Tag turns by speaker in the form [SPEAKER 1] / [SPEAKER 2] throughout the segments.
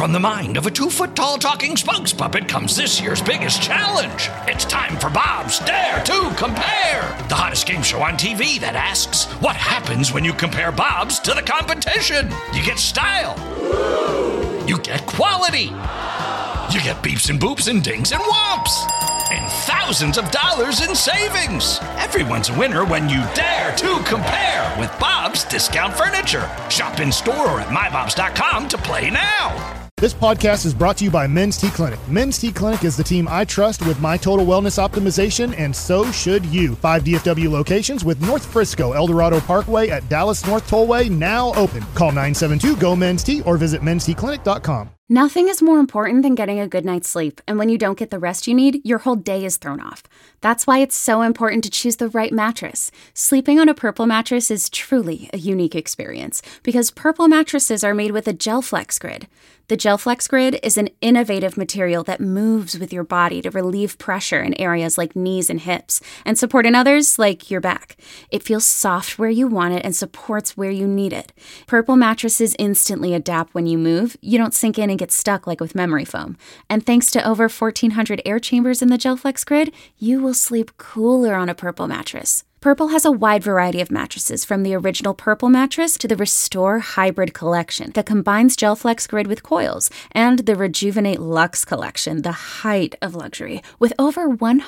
[SPEAKER 1] From the mind of a 2-foot-tall talking spokes puppet comes this year's biggest challenge. It's time for Bob's Dare to Compare, the hottest game show on TV that asks, what happens when you compare Bobs to the competition? You get style. You get quality. You get beeps and boops and dings and whomps. And thousands of dollars in savings. Everyone's a winner when you dare to compare with Bob's Discount Furniture. Shop in store or at mybobs.com to play now.
[SPEAKER 2] This podcast is brought to you by Men's T Clinic. Men's T Clinic is the team I trust with my total wellness optimization, and so should you. 5 DFW locations with North Frisco, El Dorado Parkway at Dallas North Tollway now open. Call 972-GO-MEN'S-T or visit mensteclinic.com.
[SPEAKER 3] Nothing is more important than getting a good night's sleep, and when you don't get the rest you need, your whole day is thrown off. That's why it's so important to choose the right mattress. Sleeping on a Purple mattress is truly a unique experience because Purple mattresses are made with a GelFlex Grid. The GelFlex Grid is an innovative material that moves with your body to relieve pressure in areas like knees and hips and support in others like your back. It feels soft where you want it and supports where you need it. Purple mattresses instantly adapt when you move. You don't sink in and get stuck like with memory foam. And thanks to over 1,400 air chambers in the GelFlex Grid, you will sleep cooler on a Purple mattress. Purple has a wide variety of mattresses, from the original Purple mattress to the Restore Hybrid collection that combines GelFlex Grid with coils, and the Rejuvenate Luxe collection, the height of luxury, with over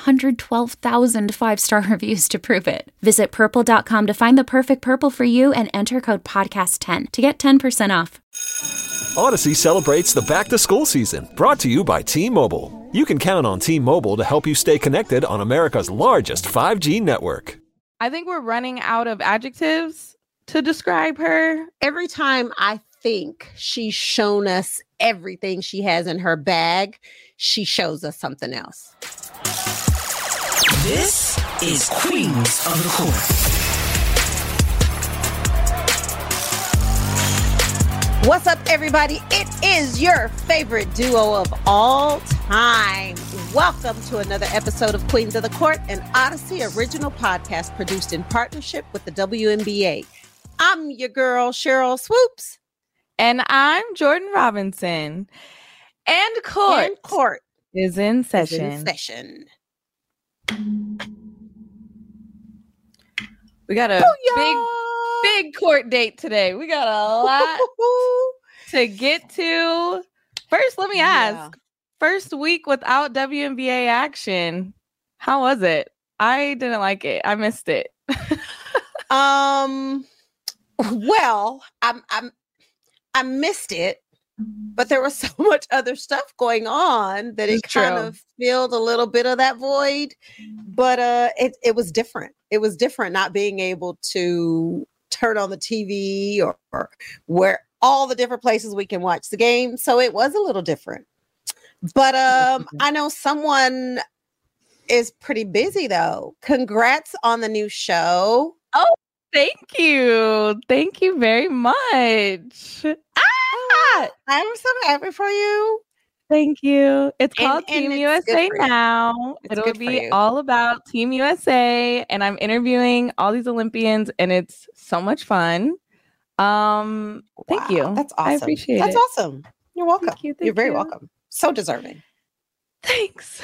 [SPEAKER 3] 112,000 5-star reviews to prove it. Visit purple.com to find the perfect Purple for you and enter code podcast10 to get 10% off.
[SPEAKER 4] Odyssey celebrates the back-to-school season, brought to you by T-Mobile. You can count on T-Mobile to help you stay connected on America's largest 5G network.
[SPEAKER 5] I think we're running out of adjectives to describe her.
[SPEAKER 6] Every time I think she's shown us everything she has in her bag, she shows us something else.
[SPEAKER 7] This is Queens of the Court.
[SPEAKER 6] What's up, everybody? It is your favorite duo of all time. Welcome to another episode of Queens of the Court, an Odyssey original podcast produced in partnership with the WNBA. I'm your girl, Cheryl Swoops.
[SPEAKER 5] And I'm Jordan Robinson. And court is in session. We got a big court date today. We got a lot to get to. First, let me ask. First week without WNBA action. How was it? I didn't like it. I missed it.
[SPEAKER 6] Well, I missed it, but there was so much other stuff going on that it kind of filled a little bit of that void. But it was different. It was different not being able to turn on the TV or where all the different places we can watch the game. So it was a little different. But I know someone is pretty busy, though. Congrats on the new show.
[SPEAKER 5] Oh, thank you. Thank you very much.
[SPEAKER 6] I'm so happy for you.
[SPEAKER 5] Thank you. It's called Team USA now. It'll be all about Team USA, and I'm interviewing all these Olympians, and it's so much fun. Thank you.
[SPEAKER 6] That's awesome.
[SPEAKER 5] I appreciate it.
[SPEAKER 6] That's awesome. You're welcome.
[SPEAKER 5] Thank you.
[SPEAKER 6] You're very welcome. So deserving.
[SPEAKER 5] Thanks.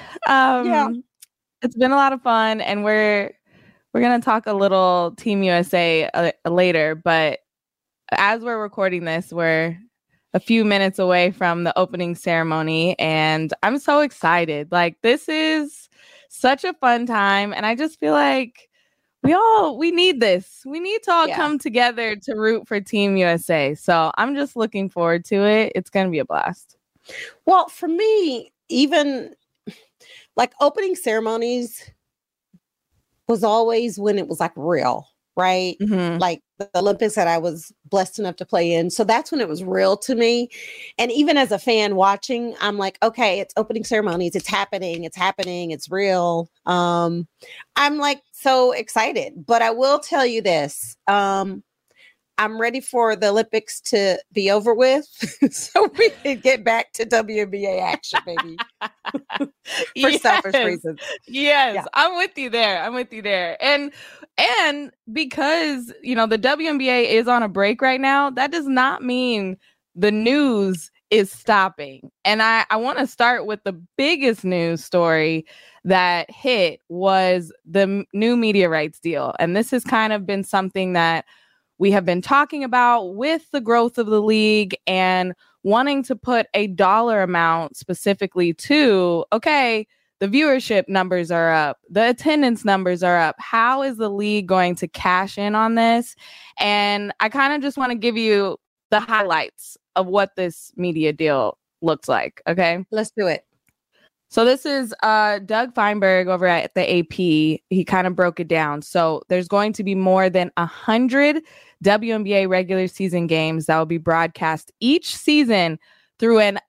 [SPEAKER 5] It's been a lot of fun, and we're gonna talk a little Team USA later. But as we're recording this, we're a few minutes away from the opening ceremony, and I'm so excited. Like, this is such a fun time, and I just feel like we need this. We need to all come together to root for Team USA. So I'm just looking forward to it. It's gonna be a blast.
[SPEAKER 6] Well, for me, even like opening ceremonies was always when it was like real, right? Mm-hmm. Like the Olympics that I was blessed enough to play in. So that's when it was real to me. And even as a fan watching, I'm like, okay, it's opening ceremonies. It's happening. It's real. I'm like so excited, but I will tell you this. I'm ready for the Olympics to be over with so we can get back to WNBA action, baby. For selfish reasons.
[SPEAKER 5] Yes, yeah. I'm with you there. And because, the WNBA is on a break right now, that does not mean the news is stopping. And I want to start with the biggest news story that hit was the new media rights deal. And this has kind of been something that we have been talking about with the growth of the league and wanting to put a dollar amount specifically to, okay, the viewership numbers are up, the attendance numbers are up. How is the league going to cash in on this? And I kind of just want to give you the highlights of what this media deal looks like. Okay,
[SPEAKER 6] let's do it.
[SPEAKER 5] So this is Doug Feinberg over at the AP. He kind of broke it down. So there's going to be more than 100 WNBA regular season games that will be broadcast each season through an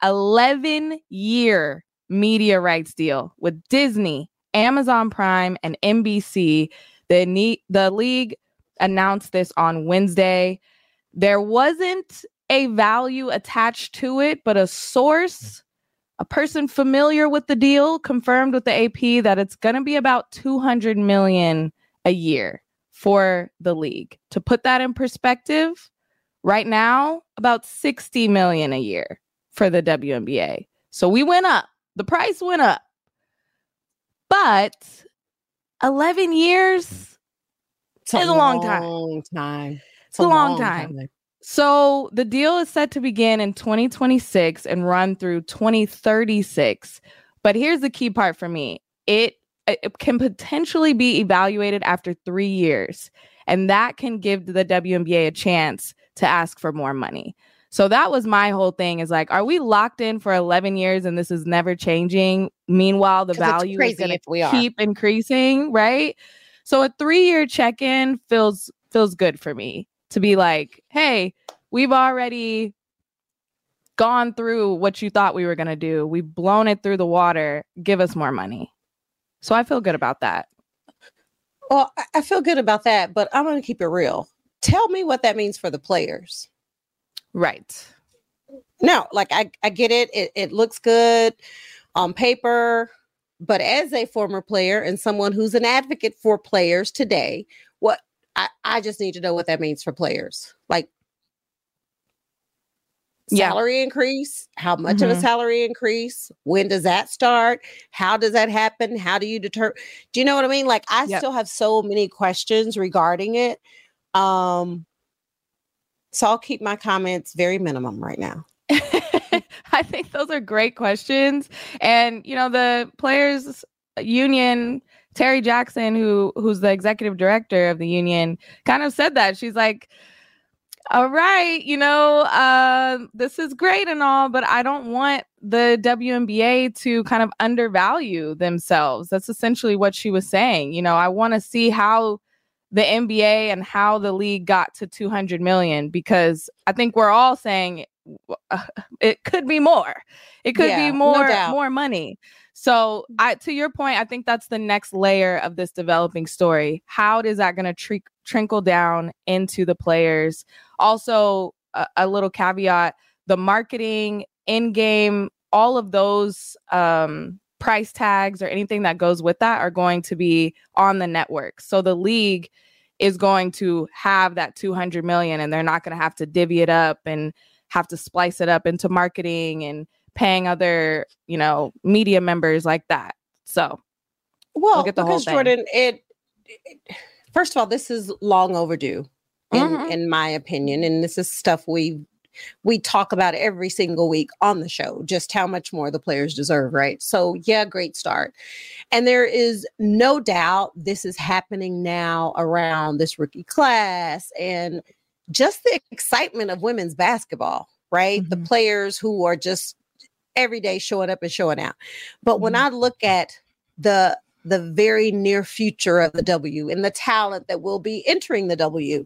[SPEAKER 5] 11-year media rights deal with Disney, Amazon Prime, and NBC. The league announced this on Wednesday. There wasn't a value attached to it, but a source, a person familiar with the deal, confirmed with the AP that it's going to be about $200 million a year for the league. To put that in perspective, right now, about $60 million a year for the WNBA. So we went up. The price went up. But 11 years is a long time. It's a long time. So the deal is set to begin in 2026 and run through 2036. But here's the key part for me. It can potentially be evaluated after 3 years. And that can give the WNBA a chance to ask for more money. So that was my whole thing, is like, are we locked in for 11 years and this is never changing? Meanwhile, the value is going to keep increasing, right? So a 3-year check-in feels good for me. To be like, hey, we've already gone through what you thought we were going to do. We've blown it through the water. Give us more money. So I feel good about that.
[SPEAKER 6] Well, I feel good about that, but I'm going to keep it real. Tell me what that means for the players.
[SPEAKER 5] Right.
[SPEAKER 6] No, like I get it. It looks good on paper, but as a former player and someone who's an advocate for players today, I just need to know what that means for players. Like, salary increase, how much of a salary increase? When does that start? How does that happen? How do you determine? Do you know what I mean? Like, I still have so many questions regarding it. So I'll keep my comments very minimum right now.
[SPEAKER 5] I think those are great questions. And, you know, the players union, Terry Jackson, who's the executive director of the union, kind of said that. She's like, all right, you know, this is great and all, but I don't want the WNBA to kind of undervalue themselves. That's essentially what she was saying. You know, I want to see how the NBA and how the league got to 200 million, because I think we're all saying it could be more. It could be more money. So to your point, I think that's the next layer of this developing story. How is that going to trickle down into the players? Also, a little caveat, the marketing, in-game, all of those price tags or anything that goes with that are going to be on the network. So the league is going to have that 200 million, and they're not going to have to divvy it up and have to splice it up into marketing and paying other, you know, media members like that. So
[SPEAKER 6] we'll get the whole thing. Jordan, first of all, this is long overdue in my opinion. And this is stuff we talk about every single week on the show, just how much more the players deserve, right? So yeah, great start. And there is no doubt this is happening now around this rookie class and just the excitement of women's basketball, right? The players who are just every day showing up and showing out. But when I look at the very near future of the W and the talent that will be entering the W,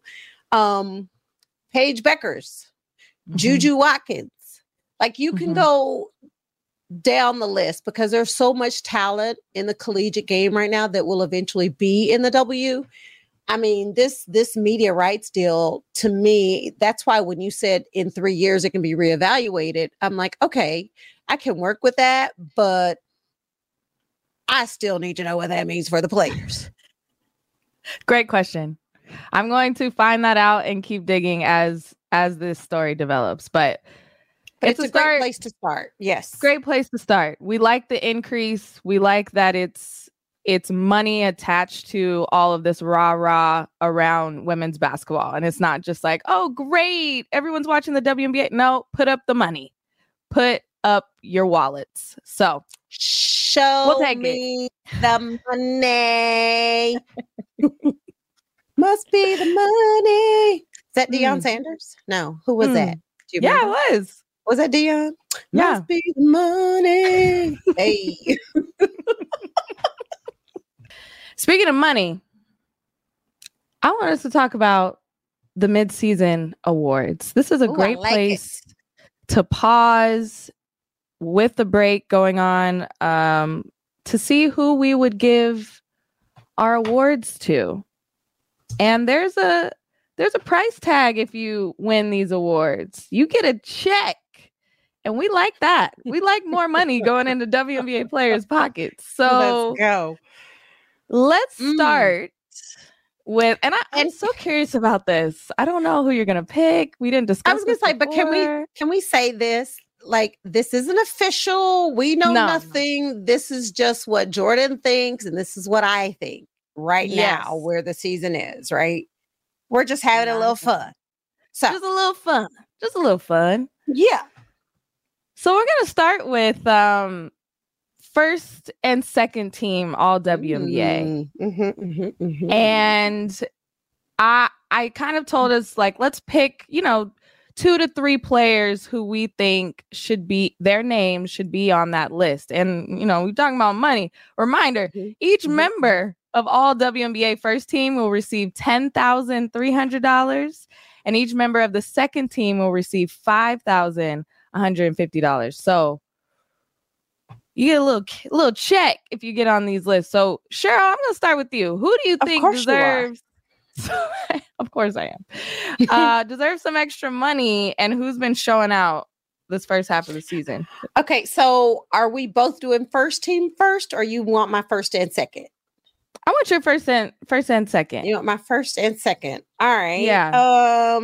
[SPEAKER 6] Paige Beckers, Juju Watkins, like you can go down the list because there's so much talent in the collegiate game right now that will eventually be in the W. I mean, this media rights deal, to me, that's why when you said in 3 years it can be reevaluated, I'm like, okay, I can work with that, but I still need to know what that means for the players.
[SPEAKER 5] Great question. I'm going to find that out and keep digging as this story develops. But
[SPEAKER 6] It's a great place to start. Yes.
[SPEAKER 5] Great place to start. We like the increase. We like that it's money attached to all of this rah-rah around women's basketball. And it's not just like, oh, great, everyone's watching the WNBA. No, put up the money. Put up your wallets. So
[SPEAKER 6] show me the money. Must be the money. Is that Deion Sanders? No. Who was that? Do you remember?
[SPEAKER 5] Yeah, it was.
[SPEAKER 6] Was that Deion?
[SPEAKER 5] Yeah.
[SPEAKER 6] Must be the money. Hey.
[SPEAKER 5] Speaking of money, I want us to talk about the mid-season awards. This is a great place to pause with the break going on to see who we would give our awards to. And there's a price tag if you win these awards. You get a check. And we like that. We like more money going into WNBA players' pockets. So
[SPEAKER 6] let's go.
[SPEAKER 5] Let's start with, and I'm so curious about this. I don't know who you're gonna pick. We didn't discuss.
[SPEAKER 6] I was gonna say, but can we say this? Like, this isn't official. We know nothing. This is just what Jordan thinks, and this is what I think now, where the season is. Right? We're just having a little fun. So
[SPEAKER 5] just a little fun. Just a little fun.
[SPEAKER 6] Yeah.
[SPEAKER 5] So we're gonna start with first and second team all WNBA. And I kind of told us, like, let's pick, 2 to 3 players who we think their names should be on that list. And, we're talking about money. Reminder, each member of all WNBA first team will receive $10,300. And each member of the second team will receive $5,150. So you get a little check if you get on these lists. So Cheryl, I'm going to start with you. Who do you think deserves? Of course I am. Deserves some extra money, and who's been showing out this first half of the season?
[SPEAKER 6] Okay, so are we both doing first team first, or you want my first and second?
[SPEAKER 5] I want your first and second.
[SPEAKER 6] You want my first and second? All right.
[SPEAKER 5] Yeah.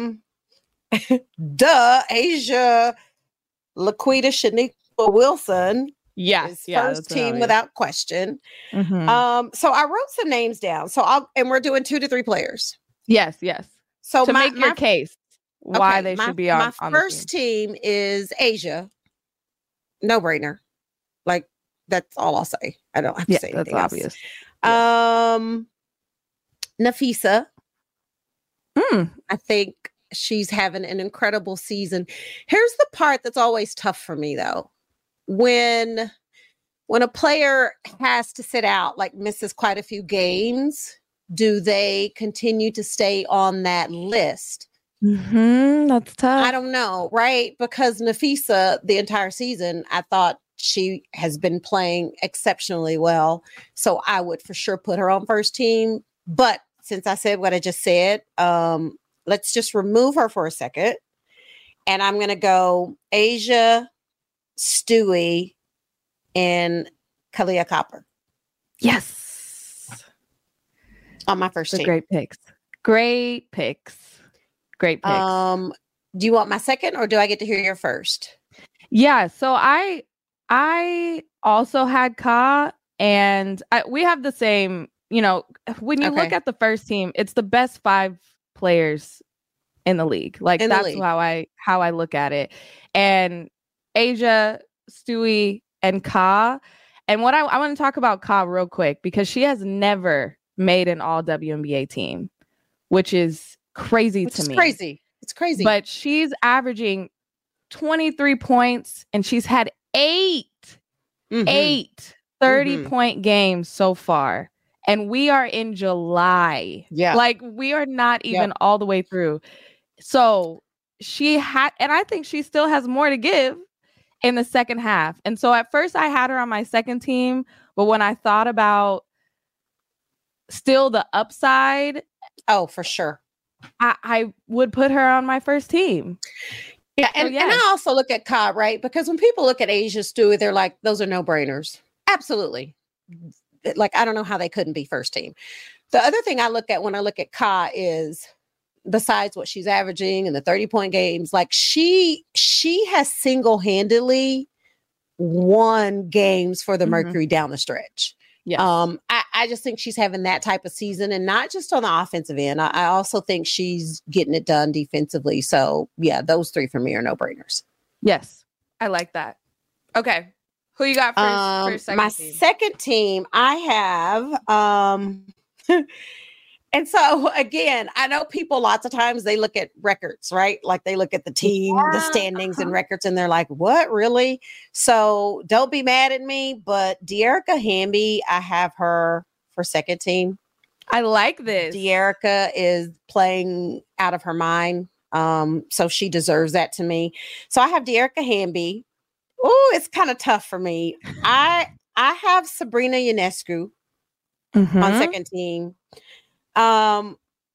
[SPEAKER 6] Asia Laquita Shaniqua Wilson.
[SPEAKER 5] Yes,
[SPEAKER 6] first team without question. So I wrote some names down. So we're doing 2 to 3 players.
[SPEAKER 5] Yes. So to make your case why they should be on.
[SPEAKER 6] My first team is Asia. No brainer. Like, that's all I'll say. I don't have to say anything else.
[SPEAKER 5] Obvious.
[SPEAKER 6] Napheesa. I think she's having an incredible season. Here's the part that's always tough for me, though. When a player has to sit out, like misses quite a few games, do they continue to stay on that list?
[SPEAKER 5] That's tough.
[SPEAKER 6] I don't know, right? Because Napheesa, the entire season, I thought she has been playing exceptionally well. So I would for sure put her on first team. But since I said what I just said, let's just remove her for a second. And I'm going to go Asia, Stewie, and Kahleah Copper.
[SPEAKER 5] Yes.
[SPEAKER 6] On my first team.
[SPEAKER 5] Great picks. Do
[SPEAKER 6] you want my second, or do I get to hear your first?
[SPEAKER 5] Yeah. So I also had Ka, and we have the same, when you look at the first team, it's the best 5 players in the league. Like, that's how I look at it. And Asia, Stewie, and Ka. And what I want to talk about Ka real quick, because she has never made an all WNBA team, which is crazy to me.
[SPEAKER 6] It's crazy.
[SPEAKER 5] But she's averaging 23 points, and she's had 8 30-point games so far. And we are in July.
[SPEAKER 6] Yeah.
[SPEAKER 5] Like, we are not even all the way through. So and I think she still has more to give in the second half. And so at first I had her on my second team, but when I thought about still the upside.
[SPEAKER 6] Oh, for sure.
[SPEAKER 5] I would put her on my first team.
[SPEAKER 6] Yeah, and I also look at Ka, right? Because when people look at Asia Stewie, they're like, those are no-brainers. Absolutely. Like, I don't know how they couldn't be first team. The other thing I look at when I look at Ka is besides what she's averaging and the 30-point games, like she has single-handedly won games for the Mercury down the stretch.
[SPEAKER 5] Yeah.
[SPEAKER 6] I just think she's having that type of season, and not just on the offensive end. I also think she's getting it done defensively. So yeah, those three for me are no-brainers.
[SPEAKER 5] Yes. I like that. Okay. Who you got for second
[SPEAKER 6] my
[SPEAKER 5] team?
[SPEAKER 6] second team, I have and so again, I know people lots of times they look at records, right? Like they look at the team, the standings and records, and they're like, what, really? So don't be mad at me, but Dearica Hamby, I have her for second team.
[SPEAKER 5] I like this.
[SPEAKER 6] Dearica is playing out of her mind. So she deserves that to me. So I have Dearica Hamby. Oh, it's kind of tough for me. I have Sabrina Ionescu on second team. I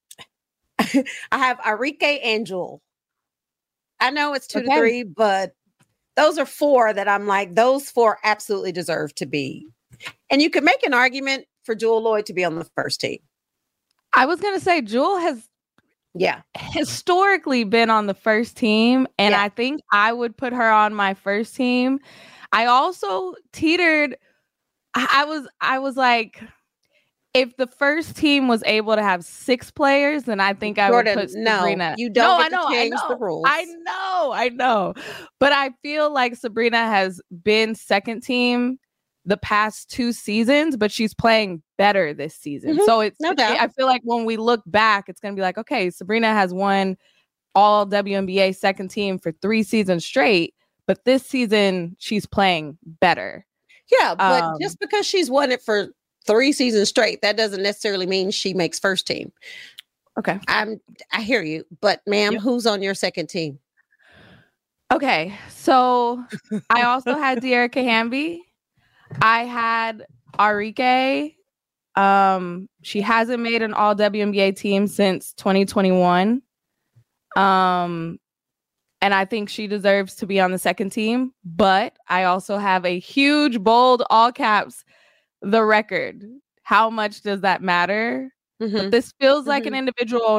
[SPEAKER 6] have Arike Angel. I know it's 2 to 3, but those are 4 that I'm like, those 4 absolutely deserve to be. And you could make an argument for Jewell Loyd to be on the first team.
[SPEAKER 5] I was going to say Jewell has historically been on the first team, and I think I would put her on my first team. I also teetered. I was like, if the first team was able to have 6 players, then I think I would put Sabrina.
[SPEAKER 6] No, you don't get to change the rules.
[SPEAKER 5] I know. But I feel like Sabrina has been second team the past 2 seasons, but she's playing better this season. So it's no doubt. I feel like when we look back, it's going to be like, okay, Sabrina has won all WNBA second team for 3 seasons straight, but this season she's playing better.
[SPEAKER 6] Yeah, but just because she's won it for 3 seasons straight, that doesn't necessarily mean she makes first team.
[SPEAKER 5] Okay.
[SPEAKER 6] I hear you, but ma'am, who's on your second team?
[SPEAKER 5] Okay, so I also had Dearica Hamby. I had Arike. She hasn't made an all WNBA team since 2021. And I think she deserves to be on the second team, but I also have a huge, bold, all caps, the record. How much does that matter? But this feels like an individual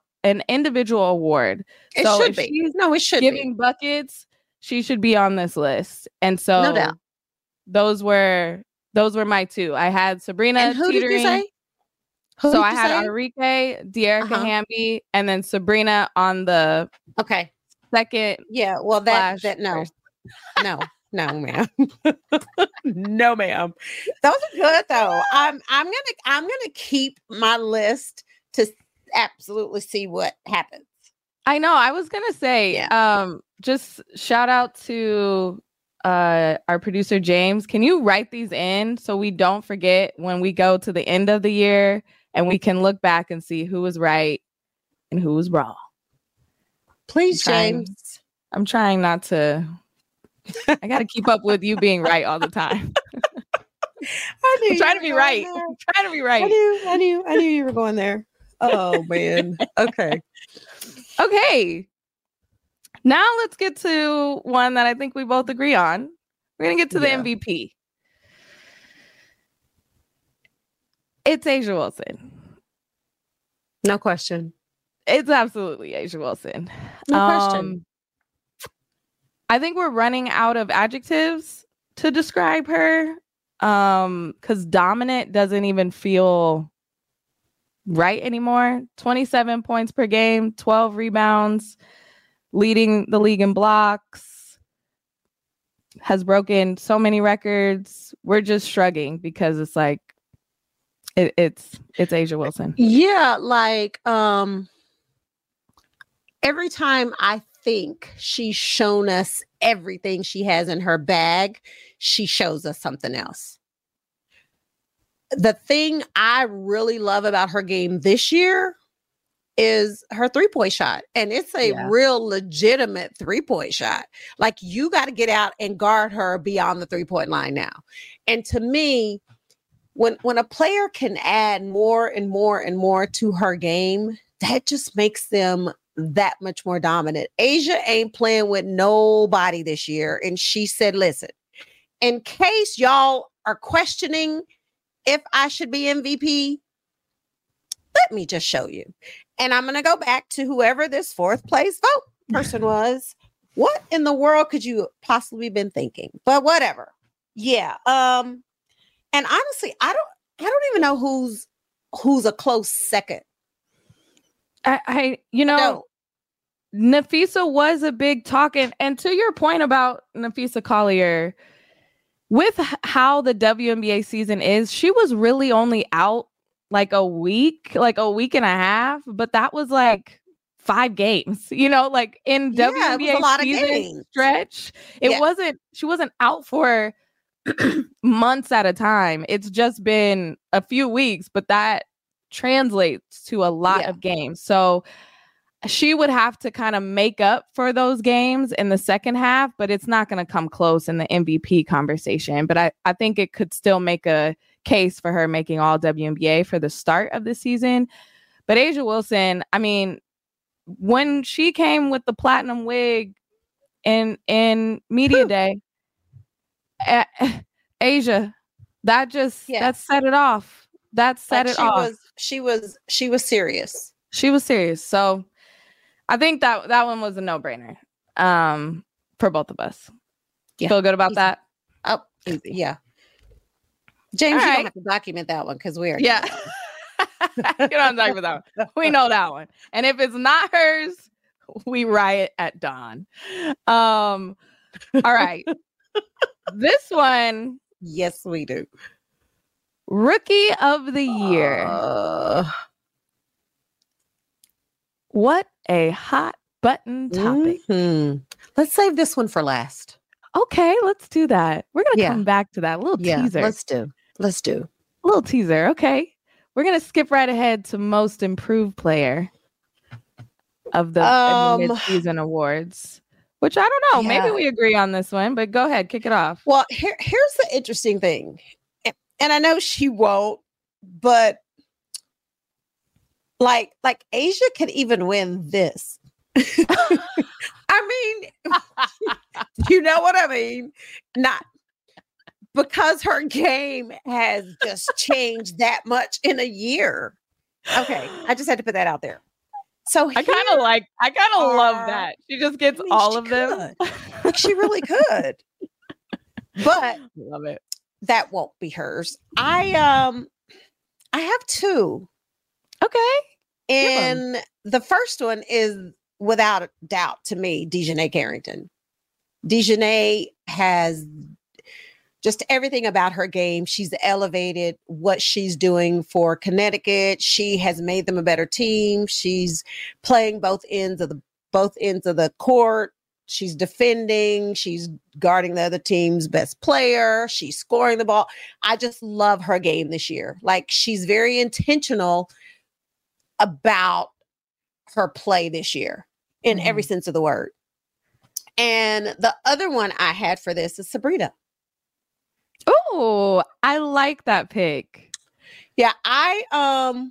[SPEAKER 5] award.
[SPEAKER 6] It
[SPEAKER 5] so
[SPEAKER 6] should be. No, it should
[SPEAKER 5] giving
[SPEAKER 6] be.
[SPEAKER 5] buckets, she should be on this list. And so
[SPEAKER 6] no doubt.
[SPEAKER 5] Those were my 2. I had Sabrina
[SPEAKER 6] and who
[SPEAKER 5] teetering.
[SPEAKER 6] Did you say? Who
[SPEAKER 5] so I had Arike, Dearica Hamby, and then Sabrina on the second.
[SPEAKER 6] Yeah, well that no, ma'am. No, ma'am. Those are good though. I'm gonna keep my list to absolutely see what happens.
[SPEAKER 5] I know. I was gonna say, just shout out to our producer James. Can you write these in so we don't forget when we go to the end of the year and we can look back and see who was right and who was wrong?
[SPEAKER 6] Please, James.
[SPEAKER 5] I'm trying not to. I got to keep up with you being right all the time. I'm trying to be right. I'm trying to be right.
[SPEAKER 6] I knew you were going there. Oh man. Okay.
[SPEAKER 5] Okay. Now let's get to one that I think we both agree on. We're going to get to the MVP. It's A'ja Wilson.
[SPEAKER 6] No question.
[SPEAKER 5] It's absolutely A'ja Wilson.
[SPEAKER 6] No question.
[SPEAKER 5] I think we're running out of adjectives to describe her because dominant doesn't even feel right anymore. 27 points per game, 12 rebounds, leading the league in blocks, has broken so many records. We're just shrugging because it's like it's A'ja Wilson.
[SPEAKER 6] Yeah, like every time I think she's shown us everything she has in her bag, she shows us something else. The thing I really love about her game this year is her 3-point shot. And it's a real legitimate 3-point shot. Like you got to get out and guard her beyond the 3-point line now. And to me, when a player can add more and more and more to her game, that just makes them that much more dominant. A'ja ain't playing with nobody this year. And she said, listen, in case y'all are questioning if I should be MVP, let me just show you. And I'm going to go back to whoever this fourth place vote person was. What in the world could you possibly been thinking? But whatever. Yeah. And honestly, I don't even know who's a close second.
[SPEAKER 5] Napheesa was a big talk, and to your point about Napheesa Collier, with how the WNBA season is, she was really only out like a week and a half, but that was like 5 games, like in WNBA season stretch. She wasn't out for months at a time. It's just been a few weeks, but that translates to a lot of games. So she would have to kind of make up for those games in the second half, but it's not going to come close in the MVP conversation. But I think it could still make a case for her making all WNBA for the start of the season. But A'ja Wilson, I mean, when she came with the platinum wig in media day, A'ja, that set it off. That set it off.
[SPEAKER 6] She was serious.
[SPEAKER 5] She was serious. So I think that one was a no-brainer for both of us. Yeah. Feel good about that?
[SPEAKER 6] Oh, yeah. James, you don't have to document that one because we are.
[SPEAKER 5] Yeah. You don't talk about that one. We know that one. And if it's not hers, we riot at dawn. All right. This one.
[SPEAKER 6] Yes, we do.
[SPEAKER 5] Rookie of the year. What a hot button topic.
[SPEAKER 6] Mm-hmm. Let's save this one for last.
[SPEAKER 5] Okay, let's do that. We're going to come back to that. A little teaser.
[SPEAKER 6] Let's do.
[SPEAKER 5] A little teaser. Okay. We're going to skip right ahead to most improved player of the mid-season awards, which I don't know. Maybe we agree on this one, but go ahead. Kick it off.
[SPEAKER 6] Well, here's the interesting thing. And I know she won't, but like A'ja could even win this. I mean, you know what I mean? Not because her game has just changed that much in a year. Okay, I just had to put that out there. So
[SPEAKER 5] I kind of love that. She just gets all of them.
[SPEAKER 6] She really could. But
[SPEAKER 5] love it.
[SPEAKER 6] That won't be hers. I have 2.
[SPEAKER 5] Okay.
[SPEAKER 6] And the first one is without a doubt to me, Dejanay Carrington. Dejanay has just everything about her game. She's elevated what she's doing for Connecticut. She has made them a better team. She's playing both ends of the court. She's defending. She's guarding the other team's best player. She's scoring the ball. I just love her game this year. Like, she's very intentional about her play this year in every sense of the word. And the other one I had for this is Sabrina.
[SPEAKER 5] Oh, I like that pick.
[SPEAKER 6] Yeah, I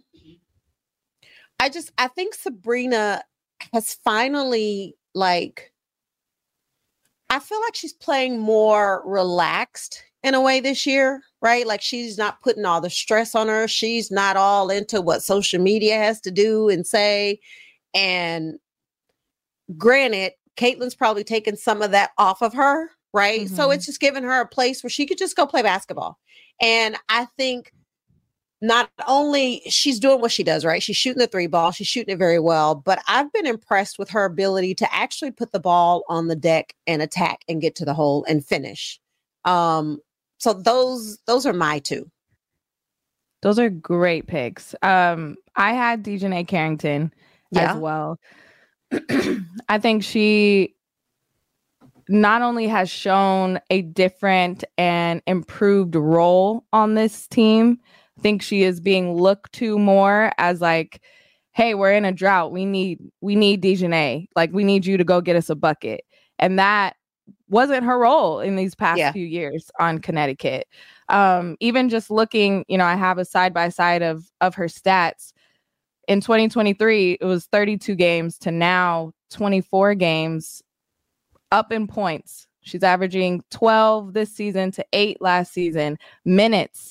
[SPEAKER 6] think Sabrina has finally, like, I feel like she's playing more relaxed in a way this year, right? Like, she's not putting all the stress on her. She's not all into what social media has to do and say. And granted, Caitlin's probably taken some of that off of her, right? Mm-hmm. So it's just giving her a place where she could just go play basketball. And I think not only she's doing what she does, right? She's shooting the 3 ball. She's shooting it very well. But I've been impressed with her ability to actually put the ball on the deck and attack and get to the hole and finish. So those are my 2.
[SPEAKER 5] Those are great picks. I had Dejanay Carrington as well. I think she not only has shown a different and improved role on this team, I think she is being looked to more as like, hey, we're in a drought. We need Dejanay. Like, we need you to go get us a bucket. And that wasn't her role in these past few years on Connecticut. Even just looking, I have a side-by-side of her stats. In 2023, it was 32 games to now 24 games, up in points. She's averaging 12 this season to 8 last season. Minutes,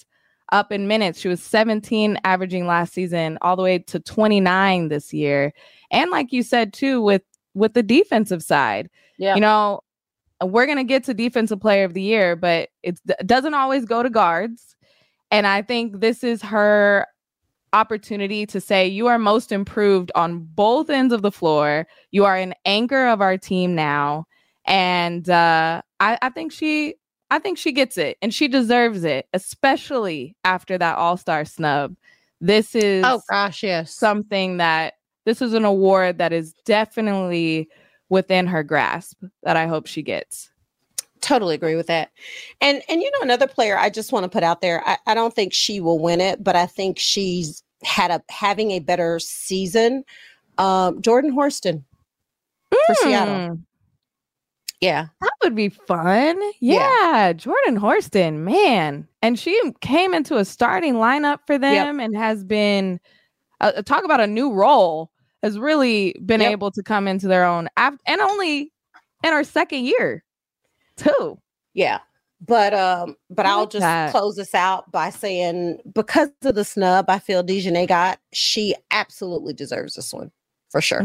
[SPEAKER 5] up in minutes. She was 17 averaging last season, all the way to 29 this year. And like you said, too, with the defensive side, you know, we're going to get to defensive player of the year, but it doesn't always go to guards. And I think this is her opportunity to say, you are most improved on both ends of the floor. You are an anchor of our team now. And I think she gets it, and she deserves it, especially after that All-Star snub. This is something that this is an award that is definitely within her grasp that I hope she gets.
[SPEAKER 6] Totally agree with that. And you know, another player I just want to put out there, I don't think she will win it, but I think she's having a better season. Jordan Horston for Seattle. Yeah.
[SPEAKER 5] That would be fun. Yeah. Jordan Horston, man. And she came into a starting lineup for them and has been, talk about a new role, has really been able to come into their own, and only in her second year too.
[SPEAKER 6] Yeah. But I'll just close this out by saying, because of the snub I feel DeJounte she absolutely deserves this one for sure.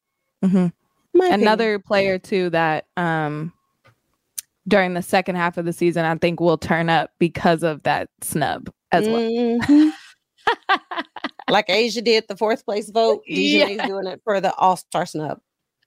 [SPEAKER 5] Another player too that during the second half of the season I think will turn up because of that snub as well.
[SPEAKER 6] Like Asia did the fourth place vote, DeJounte's doing it for the All-Star snub.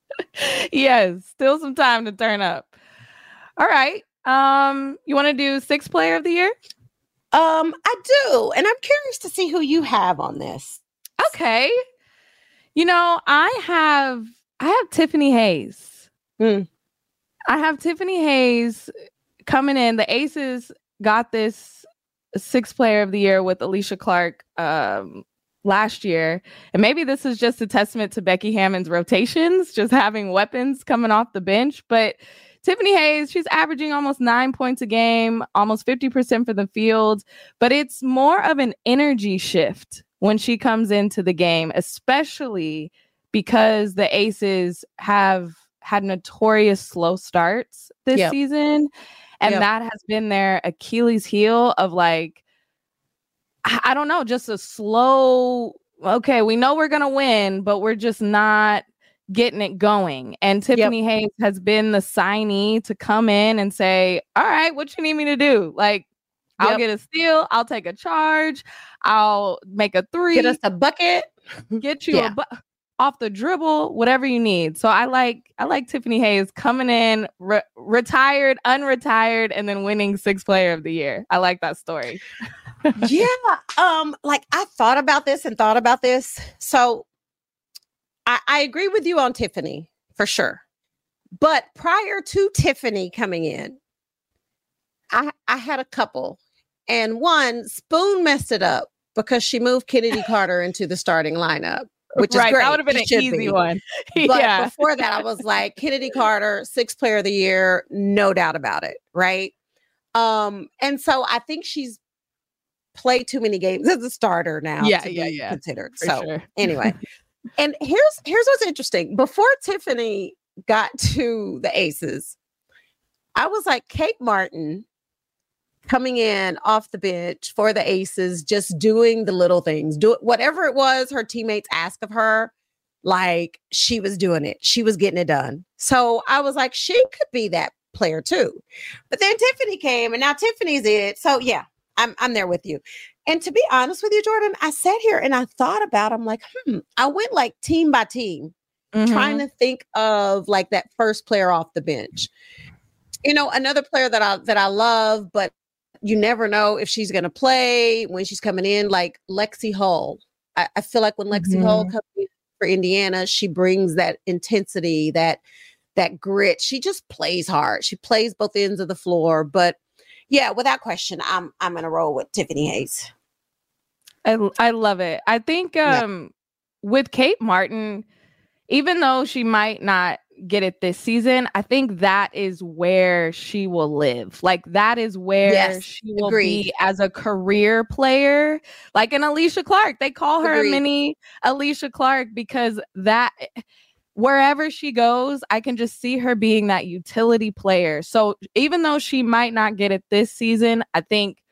[SPEAKER 5] Yes, still some time to turn up. All right. You want to do sixth player of the year?
[SPEAKER 6] I do, and I'm curious to see who you have on this.
[SPEAKER 5] Okay. You know, I have Tiffany Hayes. I have Tiffany Hayes coming in. The Aces got this sixth player of the year with Alicia Clark last year. And maybe this is just a testament to Becky Hammond's rotations, just having weapons coming off the bench. But Tiffany Hayes, she's averaging almost 9 points a game, almost 50% for the field. But it's more of an energy shift when she comes into the game, especially because the Aces have had notorious slow starts this season. And that has been their Achilles heel of, like, I don't know, just a slow, okay, we know we're going to win, but we're just not getting it going. And Tiffany Hayes has been the signee to come in and say, all right, what you need me to do? Like, I'll get a steal. I'll take a charge. I'll make a three.
[SPEAKER 6] Get us a bucket.
[SPEAKER 5] Get you off the dribble, whatever you need. So I like Tiffany Hayes coming in, retired, unretired, and then winning sixth player of the year. I like that story.
[SPEAKER 6] Like I thought about this. So I agree with you on Tiffany for sure. But prior to Tiffany coming in, I had a couple, and one, Spoon messed it up because she moved Kennedy Carter into the starting lineup, which is great.
[SPEAKER 5] That would have been an easy one.
[SPEAKER 6] But before that, I was like, Kennedy Carter, sixth player of the year, no doubt about it, right? And so I think she's played too many games as a starter now to be considered. Anyway, and here's what's interesting. Before Tiffany got to the Aces, I was like, Kate Martin coming in off the bench for the Aces, just doing the little things, do whatever it was her teammates asked of her, like she was doing it. She was getting it done. So I was like, she could be that player too. But then Tiffany came, and now Tiffany's it. So yeah, I'm there with you. And to be honest with you, Jordan, I sat here and I thought about, I'm like, I went like team by team, trying to think of like that first player off the bench. You know, another player that I love, but you never know if she's going to play when she's coming in, like Lexi Hull. I feel like when Lexi Hull comes in for Indiana, she brings that intensity, that grit. She just plays hard. She plays both ends of the floor. But yeah, without question, I'm going to roll with Tiffany Hayes.
[SPEAKER 5] I love it. I think with Kate Martin, even though she might not get it this season, I think that is where she will live. Like that is where she will be as a career player, like an Alicia Clark. They call her a mini Alicia Clark because that wherever she goes, I can just see her being that utility player. So even though she might not get it this season, I think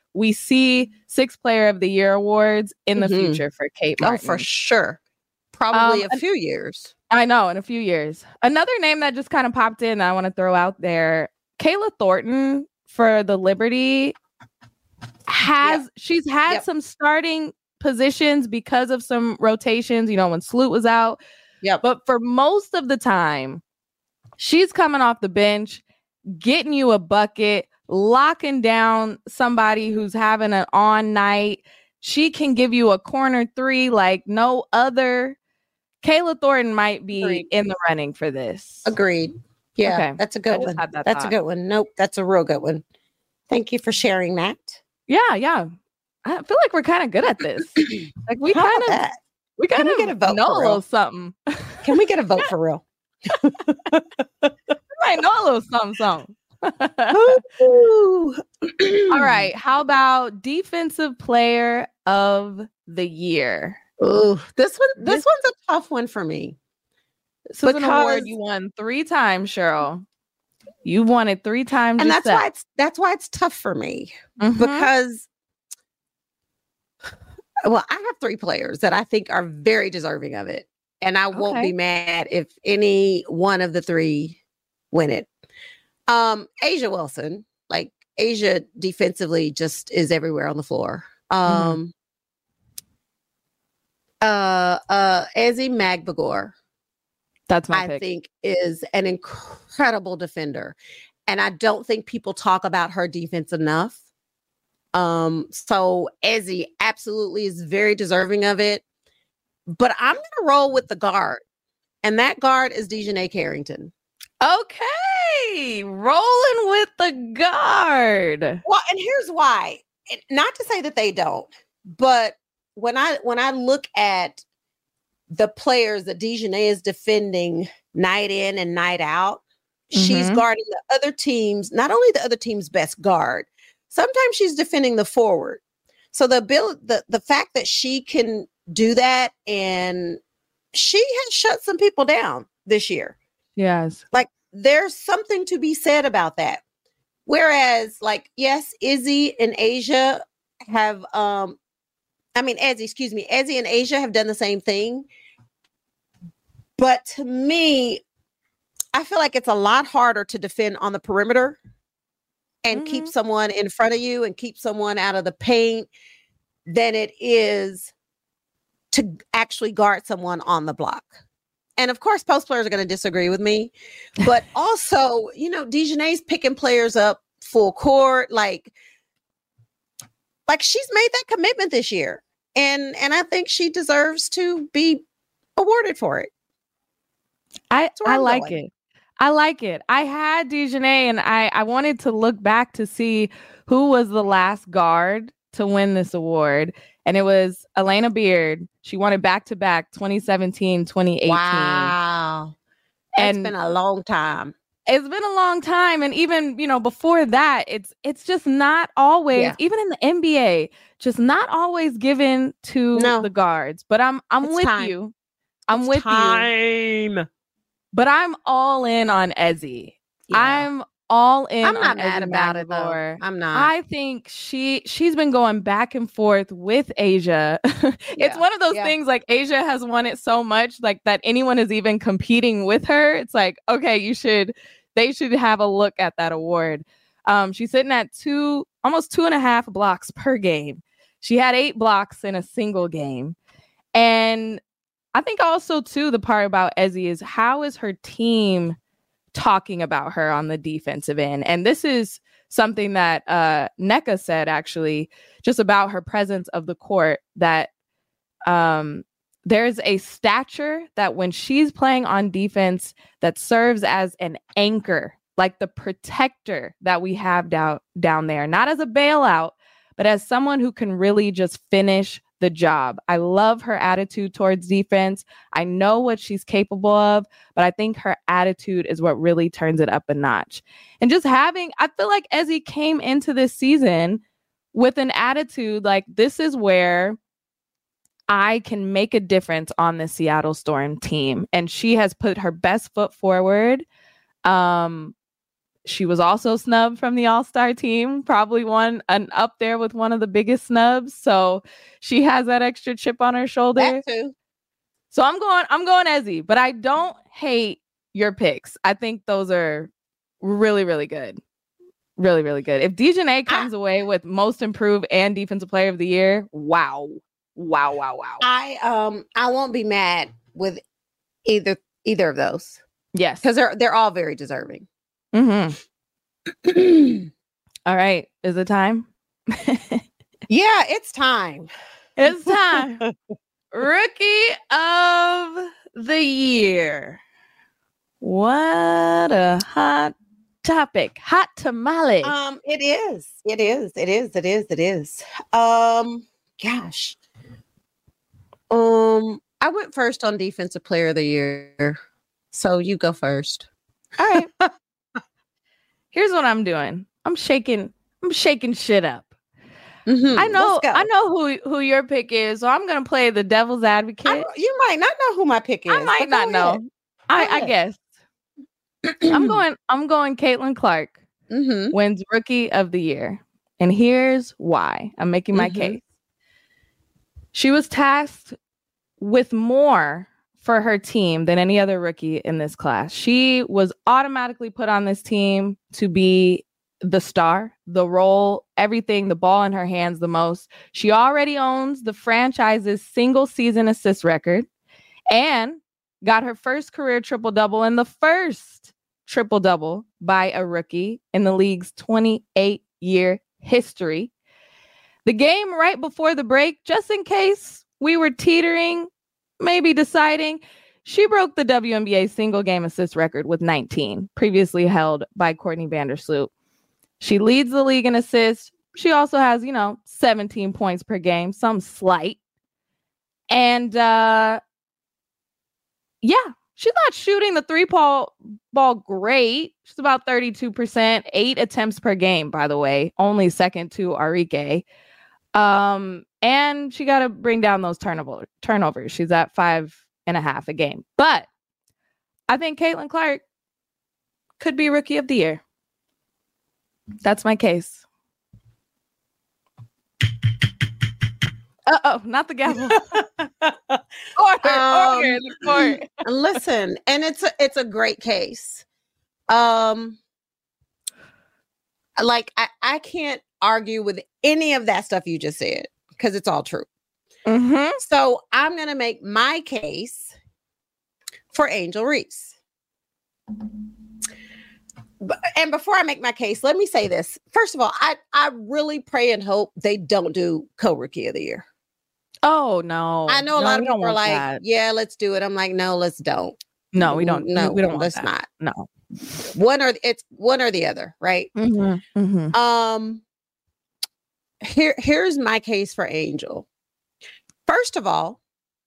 [SPEAKER 5] we see 6th Player of the Year awards in the future for Kate Martin.
[SPEAKER 6] Oh, for sure. Probably a few years.
[SPEAKER 5] I know, in a few years. Another name that just kind of popped in that I want to throw out there, Kayla Thornton for the Liberty she's had some starting positions because of some rotations, when Sloot was out.
[SPEAKER 6] Yeah.
[SPEAKER 5] But for most of the time, she's coming off the bench, getting you a bucket, locking down somebody who's having an on night. She can give you a corner 3 like no other. Kayla Thornton might be in the running for this.
[SPEAKER 6] Agreed. Yeah, okay. That's a good one. That's a good one. Nope, that's a real good one. Thank you for sharing that.
[SPEAKER 5] Yeah. I feel like we're kind of good at this. Like we kind of get a vote know a little something.
[SPEAKER 6] Can we get a vote for real?
[SPEAKER 5] I know a little something. All right. How about Defensive Player of the Year?
[SPEAKER 6] Ooh, this one's a tough one for me.
[SPEAKER 5] This is an award you won 3 times, Cheryl. You won it 3 times,
[SPEAKER 6] and that's why it's tough for me because, well, I have 3 players that I think are very deserving of it, and I won't be mad if any one of the 3 win it. A'ja Wilson, like A'ja defensively just is everywhere on the floor. Ezi Magbegor,
[SPEAKER 5] that's my pick.
[SPEAKER 6] I think is an incredible defender, and I don't think people talk about her defense enough. So Ezi absolutely is very deserving of it, but I'm gonna roll with the guard, and that guard is DiJonai Carrington.
[SPEAKER 5] Okay, rolling with the guard.
[SPEAKER 6] Well, and here's why. Not to say that they don't, but when I look at the players that DiJonai is defending night in and night out, she's guarding the other teams, not only the other team's best guard, sometimes she's defending the forward. So the fact that she can do that, and she has shut some people down this year.
[SPEAKER 5] Yes.
[SPEAKER 6] Like there's something to be said about that. Whereas like, yes, Ezi and A'ja have, Ezi and A'ja have done the same thing. But to me, I feel like it's a lot harder to defend on the perimeter and keep someone in front of you and keep someone out of the paint than it is to actually guard someone on the block. And of course, post players are going to disagree with me, but also, DiJonai's picking players up full court. Like she's made that commitment this year. And I think she deserves to be awarded for it.
[SPEAKER 5] I like it. I like it. I had DiJonai, and I wanted to look back to see who was the last guard to win this award. And it was Alana Beard. She won it back-to-back, 2017, 2018.
[SPEAKER 6] Wow. It's been a long time.
[SPEAKER 5] It's been a long time. And even, before that, it's just not always, even in the NBA, just not always given to the guards. But I'm with you. I'm with you. But I'm all in on Ezi. Yeah. I'm all in.
[SPEAKER 6] I'm not mad about it though. I'm not.
[SPEAKER 5] I think she's been going back and forth with A'ja. It's one of those things, like A'ja has won it so much, like that anyone is even competing with her. It's like, okay, they should have a look at that award. She's sitting at almost 2.5 blocks per game. She had 8 blocks in a single game. And I think also too, the part about Ezi is how is her team talking about her on the defensive end. And this is something that Nneka said, actually, just about her presence of the court, that there's a stature that when she's playing on defense that serves as an anchor, like the protector that we have down there, not as a bailout, but as someone who can really just finish the job. I love her attitude towards defense. I know what she's capable of, but I think her attitude is what really turns it up a notch. And just I feel like Ezi came into this season with an attitude like, this is where I can make a difference on the Seattle Storm team. And she has put her best foot forward. She was also snubbed from the All-Star team, probably up there with one of the biggest snubs. So she has that extra chip on her shoulder.
[SPEAKER 6] That too.
[SPEAKER 5] So I'm going Ezzy, but I don't hate your picks. I think those are really, really good. Really, really good. If DiJonai comes away with most improved and defensive player of the year, wow.
[SPEAKER 6] I won't be mad with either of those.
[SPEAKER 5] Yes.
[SPEAKER 6] Because they're all very deserving.
[SPEAKER 5] Mm-hmm. All right. Is it time?
[SPEAKER 6] Yeah, it's time.
[SPEAKER 5] It's time. Rookie of the year. What a hot topic. Hot tamale.
[SPEAKER 6] It is. Gosh. I went first on defensive player of the year. So you go first.
[SPEAKER 5] All right. Here's what I'm doing. I'm shaking shit up.
[SPEAKER 6] Mm-hmm.
[SPEAKER 5] I know who your pick is, so I'm gonna play the devil's advocate.
[SPEAKER 6] You might not know who my pick is.
[SPEAKER 5] I might not know. I guess. I'm going Caitlin Clark wins rookie of the year. And here's why. I'm making my case. She was tasked with more for her team than any other rookie in this class. She was automatically put on this team to be the star, the role, everything, the ball in her hands the most. She already owns the franchise's single season assist record and got her first career triple-double and the first triple-double by a rookie in the league's 28-year history. The game right before the break, just in case we were teetering, maybe deciding, she broke the WNBA single game assist record with 19, previously held by Courtney Vandersloot. She leads the league in assists. She also has, 17 points per game, some slight. And she's not shooting the three-ball great. She's about 32%, 8 attempts per game, by the way, only second to Arike. And she got to bring down those turnovers. She's at 5.5 a game. But I think Caitlin Clark could be rookie of the year. That's my case. Uh-oh, not the gavel. Order the court.
[SPEAKER 6] Listen, and it's a great case. I can't argue with any of that stuff you just said because it's all true.
[SPEAKER 5] Mm-hmm.
[SPEAKER 6] So I'm going to make my case for Angel Reese. And before I make my case, let me say this. First of all, I really pray and hope they don't do co-rookie of the year.
[SPEAKER 5] Oh, no.
[SPEAKER 6] I know a lot of people are like, that. Yeah, let's do it. I'm like, no, let's don't.
[SPEAKER 5] No, we don't.
[SPEAKER 6] No,
[SPEAKER 5] we don't.
[SPEAKER 6] Let's
[SPEAKER 5] not. No.
[SPEAKER 6] One or the other, right?
[SPEAKER 5] Mm-hmm. Mm-hmm.
[SPEAKER 6] Here's my case for Angel. First of all,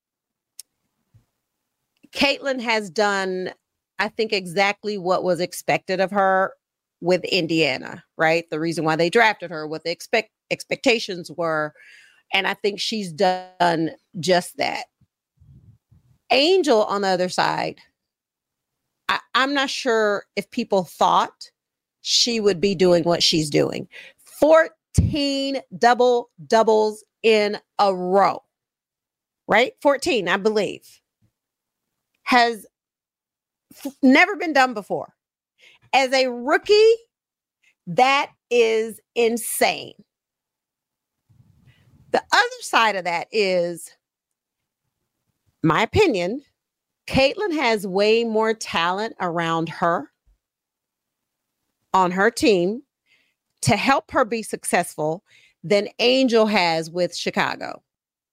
[SPEAKER 6] Caitlin has done, I think, exactly what was expected of her with Indiana, right? The reason why they drafted her, what the expectations were. And I think she's done just that. Angel, on the other side, I'm not sure if people thought she would be doing what she's doing. 14 doubles in a row, right? 14, I believe. Has never been done before. As a rookie, that is insane. The other side of that is, my opinion, Caitlin has way more talent around her on her team to help her be successful than Angel has with Chicago.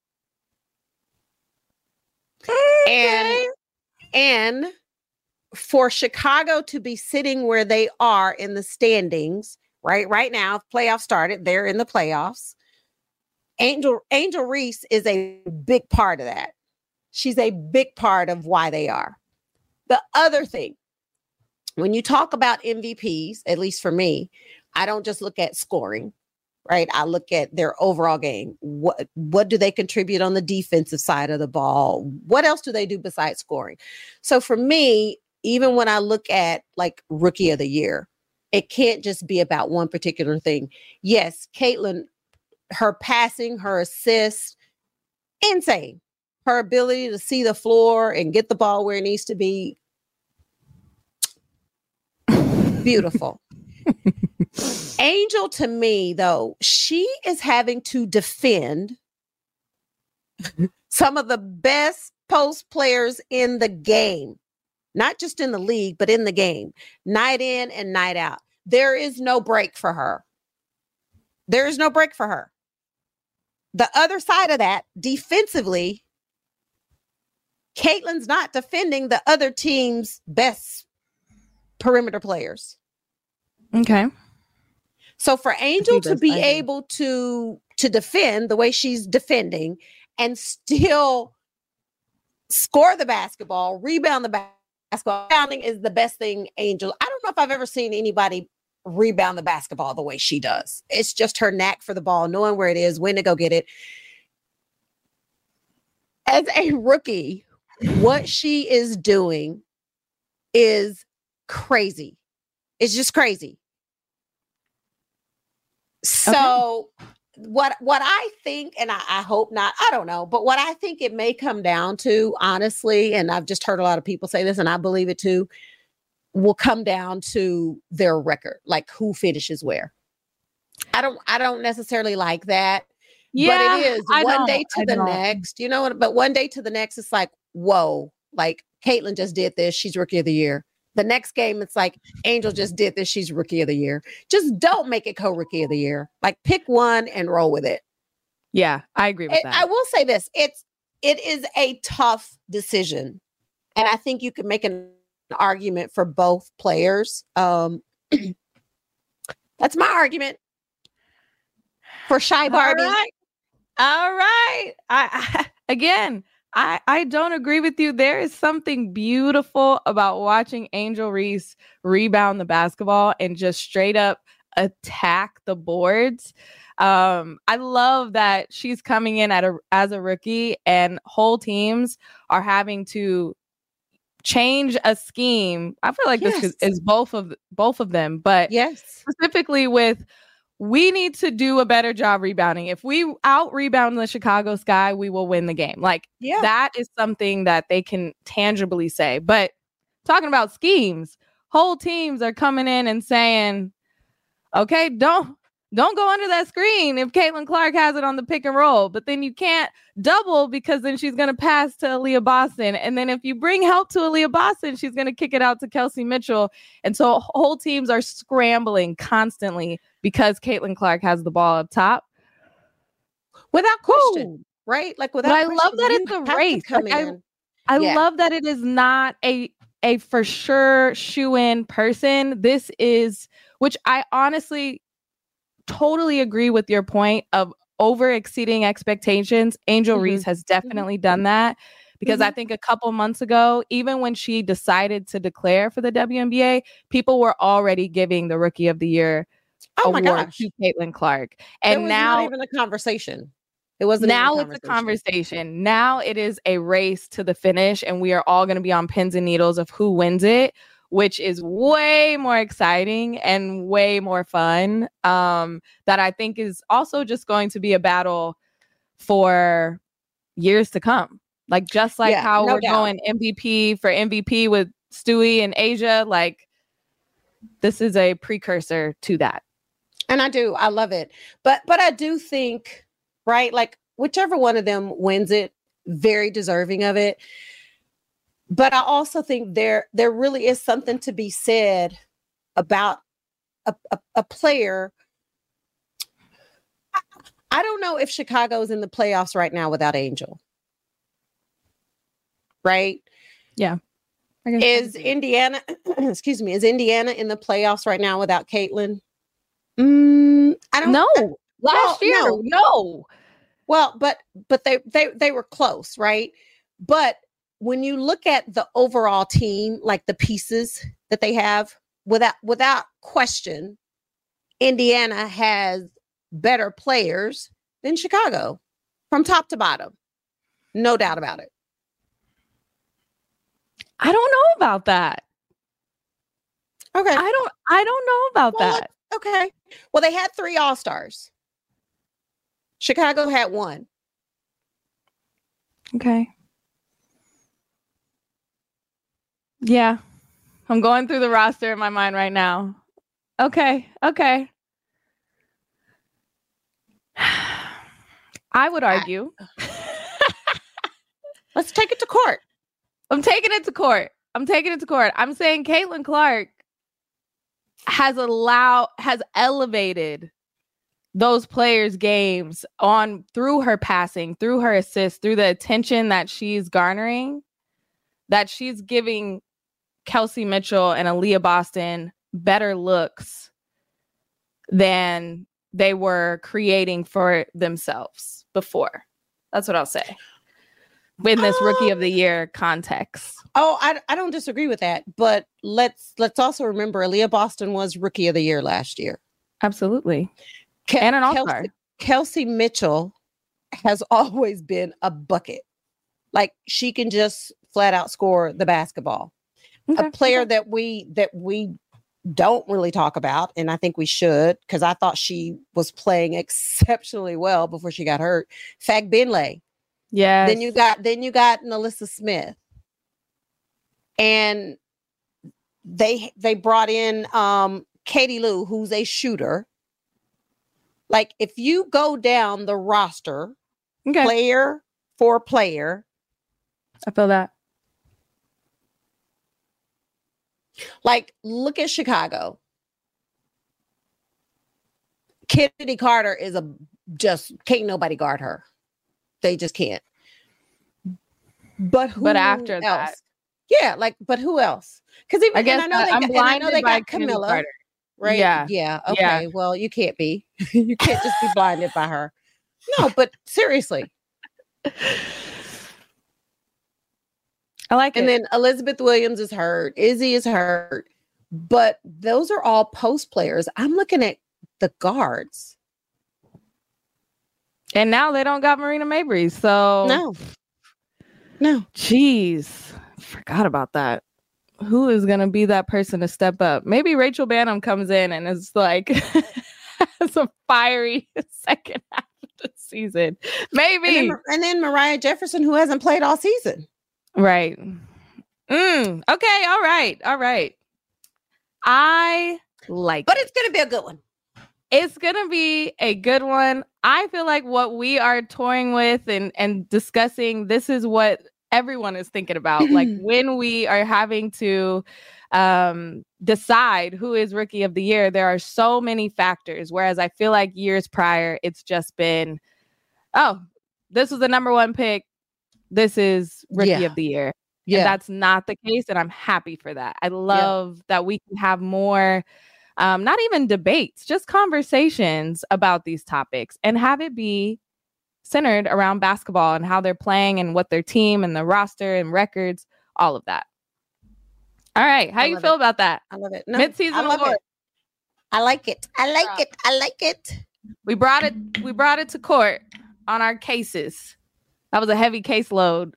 [SPEAKER 5] Okay.
[SPEAKER 6] And for Chicago to be sitting where they are in the standings, right now, if playoffs started, they're in the playoffs. Angel Reese is a big part of that. She's a big part of why they are. The other thing, when you talk about MVPs, at least for me, I don't just look at scoring, right? I look at their overall game. What do they contribute on the defensive side of the ball? What else do they do besides scoring? So for me, even when I look at like rookie of the year, It can't just be about one particular thing. Yes, Caitlin, her passing, her assists, insane. Her ability to see the floor and get the ball where it needs to be, beautiful. Angel, to me, though, she is having to defend some of the best post players in the game, not just in the league, but in the game, night in and night out. There is no break for her. There is no break for her. The other side of that, defensively, Caitlin's not defending the other team's best perimeter players.
[SPEAKER 5] Okay.
[SPEAKER 6] So for Angel to be able to defend the way she's defending and still score the basketball, rebound the basketball, rebounding is the best thing, Angel. I don't know if I've ever seen anybody rebound the basketball the way she does. It's just her knack for the ball, knowing where it is, when to go get it. As a rookie, what she is doing is crazy. It's just crazy. So what I think, and I hope not, I don't know, but what I think it may come down to, honestly, and I've just heard a lot of people say this and I believe it too, will come down to their record, like who finishes where. I don't necessarily like that.
[SPEAKER 5] Yeah,
[SPEAKER 6] but it is one day to the next, you know what? But one day to the next, it's like, whoa, like Caitlin just did this. She's rookie of the year. The next game, it's like Angel just did this. She's rookie of the year. Just don't make it co-rookie of the year. Like pick one and roll with it.
[SPEAKER 5] Yeah, I agree with that.
[SPEAKER 6] I will say this. It is a tough decision. And I think you could make an argument for both players. That's my argument for Shy Barbie.
[SPEAKER 5] All right. I don't agree with you. There is something beautiful about watching Angel Reese rebound the basketball and just straight up attack the boards. I love that she's coming in as a rookie and whole teams are having to change a scheme. I feel like this is both of them, but specifically with we need to do a better job rebounding. If we out rebound the Chicago Sky, we will win the game. Like that is something that they can tangibly say. But talking about schemes, whole teams are coming in and saying, okay, don't go under that screen if Caitlin Clark has it on the pick and roll. But then you can't double because then she's going to pass to Aaliyah Boston. And then if you bring help to Aaliyah Boston, she's going to kick it out to Kelsey Mitchell. And so whole teams are scrambling constantly because Caitlin Clark has the ball up top.
[SPEAKER 6] Without question, right? Like without question.
[SPEAKER 5] I love that it's a race. I love that it is not a for sure shoe-in person. This is, which I honestly totally agree with your point of over exceeding expectations. Angel Reese has definitely done that because I think a couple months ago, even when she decided to declare for the WNBA, people were already giving the Rookie of the Year award to Caitlin Clark. And now
[SPEAKER 6] not even a conversation. It wasn't.
[SPEAKER 5] Now it's a conversation. Now it is a race to the finish, and we are all going to be on pins and needles of who wins it, which is way more exciting and way more fun. That I think is also just going to be a battle for years to come. Like just like how we're going MVP for MVP with Stewie and Asia, like this is a precursor to that.
[SPEAKER 6] And I love it. But I do think, right, like whichever one of them wins it, very deserving of it. But I also think there really is something to be said about a player. I don't know if Chicago's in the playoffs right now without Angel. Right?
[SPEAKER 5] Yeah.
[SPEAKER 6] Is Indiana, is Indiana in the playoffs right now without Caitlin? I don't know.
[SPEAKER 5] Last year, no.
[SPEAKER 6] Well, but they were close, right? But when you look at the overall team, like the pieces that they have, without question, Indiana has better players than Chicago from top to bottom. No doubt about it.
[SPEAKER 5] I don't know about that.
[SPEAKER 6] Okay.
[SPEAKER 5] I don't know about that.
[SPEAKER 6] Okay. Well, they had 3 All-Stars. Chicago had 1.
[SPEAKER 5] Okay. Yeah. I'm going through the roster in my mind right now. Okay. I would argue.
[SPEAKER 6] Let's take it to court.
[SPEAKER 5] I'm taking it to court. I'm saying Caitlin Clark has elevated those players' games through her passing, through her assists, through the attention that she's garnering, that she's giving Kelsey Mitchell and Aaliyah Boston better looks than they were creating for themselves before. That's what I'll say in this Rookie of the Year context.
[SPEAKER 6] Oh, I don't disagree with that, but let's also remember Aaliyah Boston was Rookie of the Year last year.
[SPEAKER 5] Absolutely. And an All-Star.
[SPEAKER 6] Kelsey Mitchell has always been a bucket. Like, she can just flat out score the basketball. Okay. A player that we don't really talk about, and I think we should, because I thought she was playing exceptionally well before she got hurt. Fag Binley.
[SPEAKER 5] Yeah.
[SPEAKER 6] Then you got Nalissa Smith. And they brought in Katie Lou, who's a shooter. Like, if you go down the roster, player for player,
[SPEAKER 5] I feel that.
[SPEAKER 6] Like, look at Chicago. Kennedy Carter is can't nobody guard her. They just can't. But after else? That, yeah, like, but who else? Because even I know they got Camilla. Right? Yeah. Okay. Yeah. Well, you can't be. You can't just be blinded by her. No, but seriously.
[SPEAKER 5] I like it.
[SPEAKER 6] And then Elizabeth Williams is hurt. Izzy is hurt. But those are all post players. I'm looking at the guards.
[SPEAKER 5] And now they don't got Marina Mabry. So
[SPEAKER 6] no. Jeez.
[SPEAKER 5] Forgot about that. Who is going to be that person to step up? Maybe Rachel Banham comes in and is like, has a fiery second half of the season. Maybe.
[SPEAKER 6] And then Mariah Jefferson, who hasn't played all season.
[SPEAKER 5] Right. Okay. All right. I like
[SPEAKER 6] But it's going to be a good one.
[SPEAKER 5] It's going to be a good one. I feel like what we are toying with and discussing, this is what everyone is thinking about. Like, when we are having to decide who is Rookie of the Year, there are so many factors. Whereas I feel like years prior, it's just been, this was the number 1 pick. This is Rookie of the Year. Yeah. And that's not the case. And I'm happy for that. I love that we can have more, not even debates, just conversations about these topics and have it be centered around basketball and how they're playing and what their team and the roster and records, all of that. All right. How you feel about that?
[SPEAKER 6] I love it.
[SPEAKER 5] Mid-season award.
[SPEAKER 6] I like it. I like it.
[SPEAKER 5] We brought it to court on our cases. That was a heavy caseload.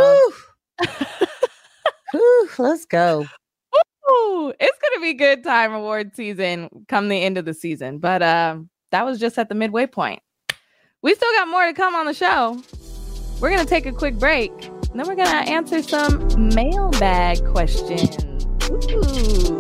[SPEAKER 6] Let's go.
[SPEAKER 5] It's going to be good time award season come the end of the season. But that was just at the midway point. We still got more to come on the show. We're going to take a quick break. And then we're going to answer some mailbag questions. Ooh.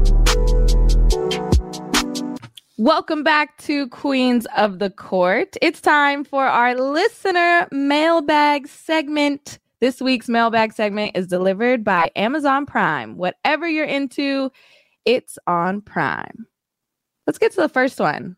[SPEAKER 5] Welcome back to Queens of the Court. It's time for our listener mailbag segment. This week's mailbag segment is delivered by Amazon Prime. Whatever you're into, it's on Prime. Let's get to the first one.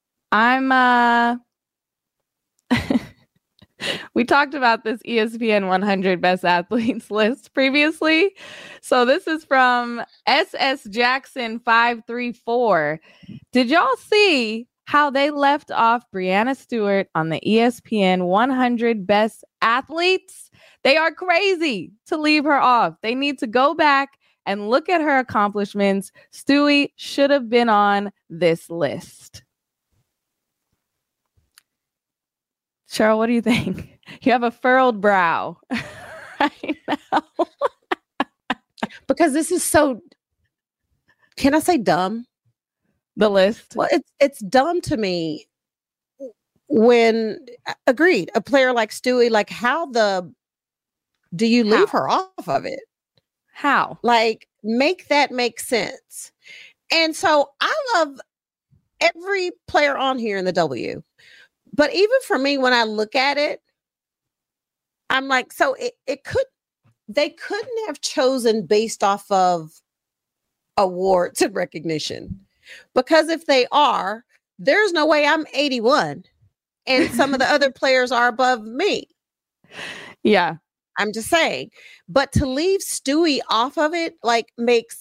[SPEAKER 5] We talked about this ESPN 100 Best Athletes list previously. So this is from SS Jackson 534. Did y'all see how they left off Breanna Stewart on the ESPN 100 Best Athletes? They are crazy to leave her off. They need to go back and look at her accomplishments. Stewie should have been on this list. Cheryl, what do you think? You have a furrowed brow right now.
[SPEAKER 6] Because this is so can I say dumb?
[SPEAKER 5] The list.
[SPEAKER 6] Well, it's dumb to me when agreed, a player like Stewie, like how do you leave her off of it?
[SPEAKER 5] How?
[SPEAKER 6] Like, make that make sense. And so I love every player on here in the W. But even for me, when I look at it, I'm like, so they couldn't have chosen based off of awards and recognition. Because if they are, there's no way I'm 81 and some of the other players are above me.
[SPEAKER 5] Yeah.
[SPEAKER 6] I'm just saying. But to leave Stewie off of it, like,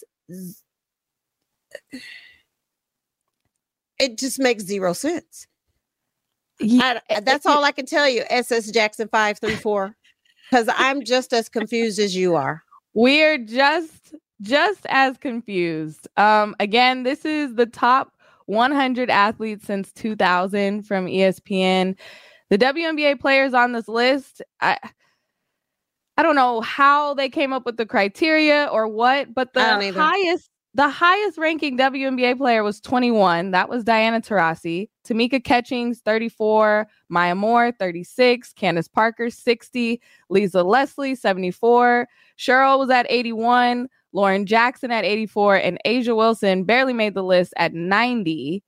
[SPEAKER 6] it just makes zero sense. Yeah. That's all I can tell you, SS Jackson 534, because I'm just as confused as you are.
[SPEAKER 5] We're just as confused. Again, this is the top 100 athletes since 2000 from ESPN. The WNBA players on this list, I don't know how they came up with the criteria or what, but the highest ranking WNBA player was 21. That was Diana Taurasi. Tamika Catchings, 34. Maya Moore, 36. Candace Parker, 60. Lisa Leslie, 74. Cheryl was at 81. Lauren Jackson at 84. And Asia Wilson barely made the list at 90.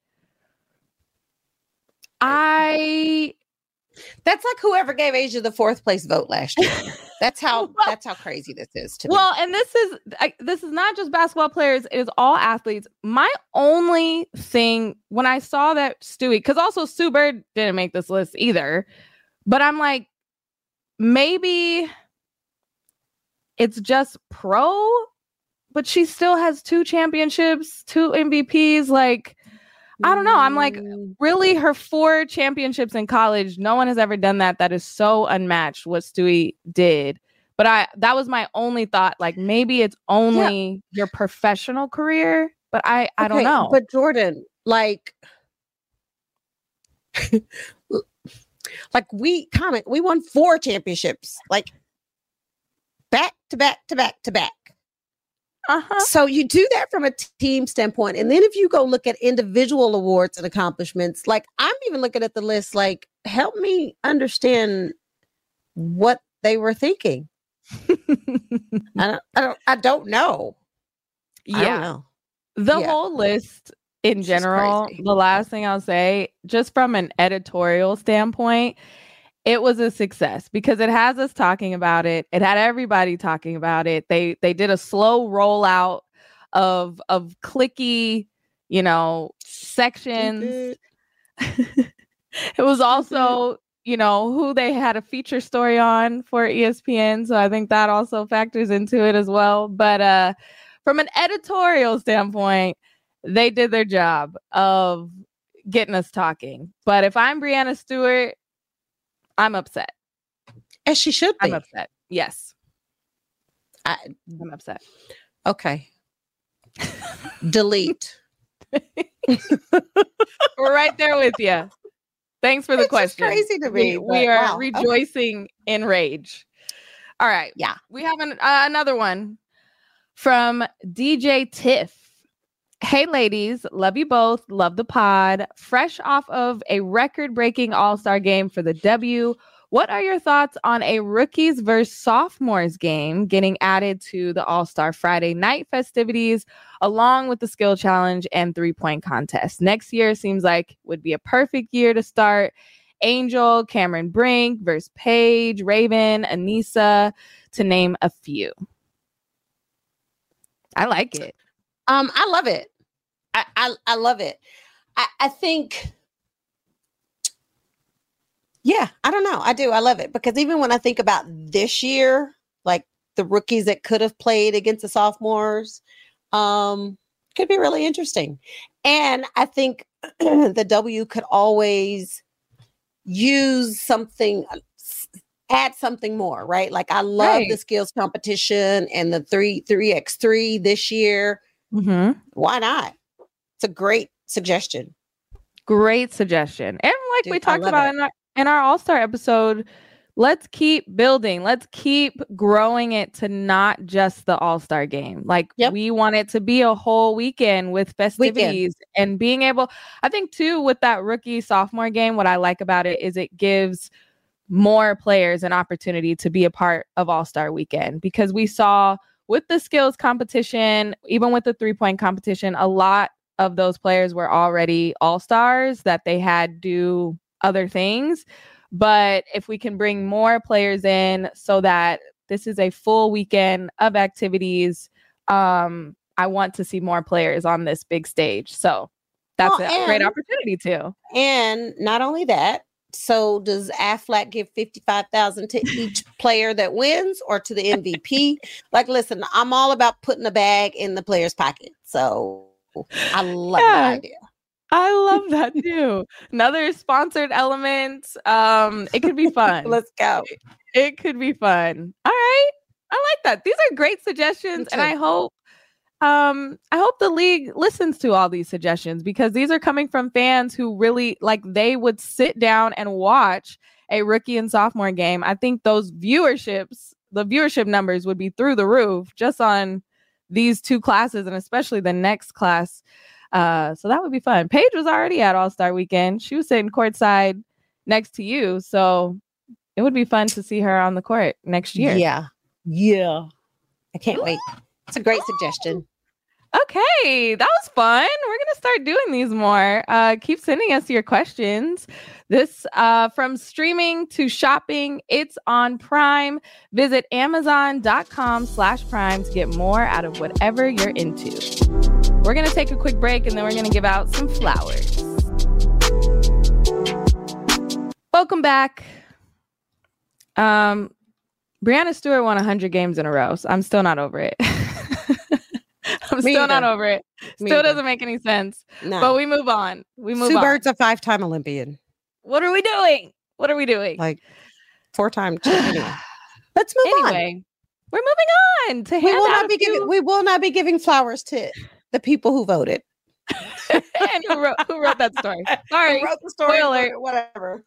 [SPEAKER 6] That's like whoever gave Asia the 4th place vote last year. That's how crazy this is to me.
[SPEAKER 5] Well, and this is not just basketball players, it is all athletes. My only thing when I saw that Stewie, because also Sue Bird didn't make this list either, but I'm like, maybe it's just pro, but she still has 2 championships, 2 MVPs, like, I don't know. I'm like, really, her 4 championships in college, no one has ever done that. That is so unmatched what Stewie did. But that was my only thought. Like, maybe it's only your professional career, but I don't know.
[SPEAKER 6] But Jordan, like we won 4 championships, like back to back to back to back. So you do that from a team standpoint. And then if you go look at individual awards and accomplishments, like I'm even looking at the list, like, help me understand what they were thinking. I don't know.
[SPEAKER 5] Yeah.
[SPEAKER 6] I don't know.
[SPEAKER 5] The whole list in general, the last thing I'll say, just from an editorial standpoint, it was a success because it has us talking about it. It had everybody talking about it. They did a slow rollout of clicky, sections. It was also, who they had a feature story on for ESPN. So I think that also factors into it as well. But from an editorial standpoint, they did their job of getting us talking. But if I'm Breanna Stewart, I'm upset.
[SPEAKER 6] As she should be.
[SPEAKER 5] I'm upset. Yes. I'm upset.
[SPEAKER 6] Okay. Delete.
[SPEAKER 5] We're right there with you. Thanks for the question.
[SPEAKER 6] It's crazy to me.
[SPEAKER 5] We are rejoicing in rage. All right.
[SPEAKER 6] Yeah.
[SPEAKER 5] We have another one from DJ Tiff. Hey, ladies. Love you both. Love the pod. Fresh off of a record-breaking All-Star game for the W. What are your thoughts on a rookies versus sophomores game getting added to the All-Star Friday night festivities, along with the skill challenge and 3-point contest? Next year seems like would be a perfect year to start. Angel, Cameron Brink versus Paige, Raven, Anissa, to name a few. I like it.
[SPEAKER 6] I love it. I love it. I think, yeah, I don't know. I do. I love it because even when I think about this year, like the rookies that could have played against the sophomores, could be really interesting. And I think the W could always use something, add something more, right? Like I love the skills competition and the 3x3 this year.
[SPEAKER 5] Mm-hmm.
[SPEAKER 6] Why not? It's a great suggestion.
[SPEAKER 5] Great suggestion. And like we talked about in our All-Star episode, let's keep building. Let's keep growing it to not just the All-Star game. Like we want it to be a whole weekend with festivities and being able, I think too, with that rookie sophomore game, what I like about it is it gives more players an opportunity to be a part of All-Star weekend, because we saw with the skills competition, even with the 3-point competition, a lot of those players were already All-Stars that they had do other things. But if we can bring more players in so that this is a full weekend of activities, I want to see more players on this big stage. So that's a great opportunity too.
[SPEAKER 6] And not only that, so does AFLAC give $55,000 to each player that wins or to the MVP? Like, listen, I'm all about putting a bag in the player's pocket. So I love that idea.
[SPEAKER 5] I love that too. Another sponsored element. It could be fun.
[SPEAKER 6] Let's go.
[SPEAKER 5] It could be fun. All right. I like that. These are great suggestions. And I hope the league listens to all these suggestions, because these are coming from fans who really they would sit down and watch a rookie and sophomore game. I think the viewership numbers would be through the roof just on these two classes, and especially the next class. So that would be fun. Paige was already at All-Star Weekend. She was sitting courtside next to you. So it would be fun to see her on the court next year.
[SPEAKER 6] Yeah. I can't wait. It's a great suggestion.
[SPEAKER 5] Okay, that was fun. We're going to start doing these more. Keep sending us your questions. This from streaming to shopping, it's on Prime. Visit Amazon.com/Prime to get more out of whatever you're into. We're going to take a quick break, and then we're going to give out some flowers. Welcome back. Breanna Stewart won 100 games in a row, so I'm still not over it. I'm still not over it. Still doesn't make any sense. No. But we move on.
[SPEAKER 6] Sue Bird's a 5-time Olympian.
[SPEAKER 5] What are we doing?
[SPEAKER 6] Like 4-time. Anyway, let's move on.
[SPEAKER 5] We're moving on to
[SPEAKER 6] we will not be giving flowers to the people who voted.
[SPEAKER 5] And who wrote that story? Sorry.
[SPEAKER 6] Who wrote the story?
[SPEAKER 5] Spoiler.
[SPEAKER 6] Whatever.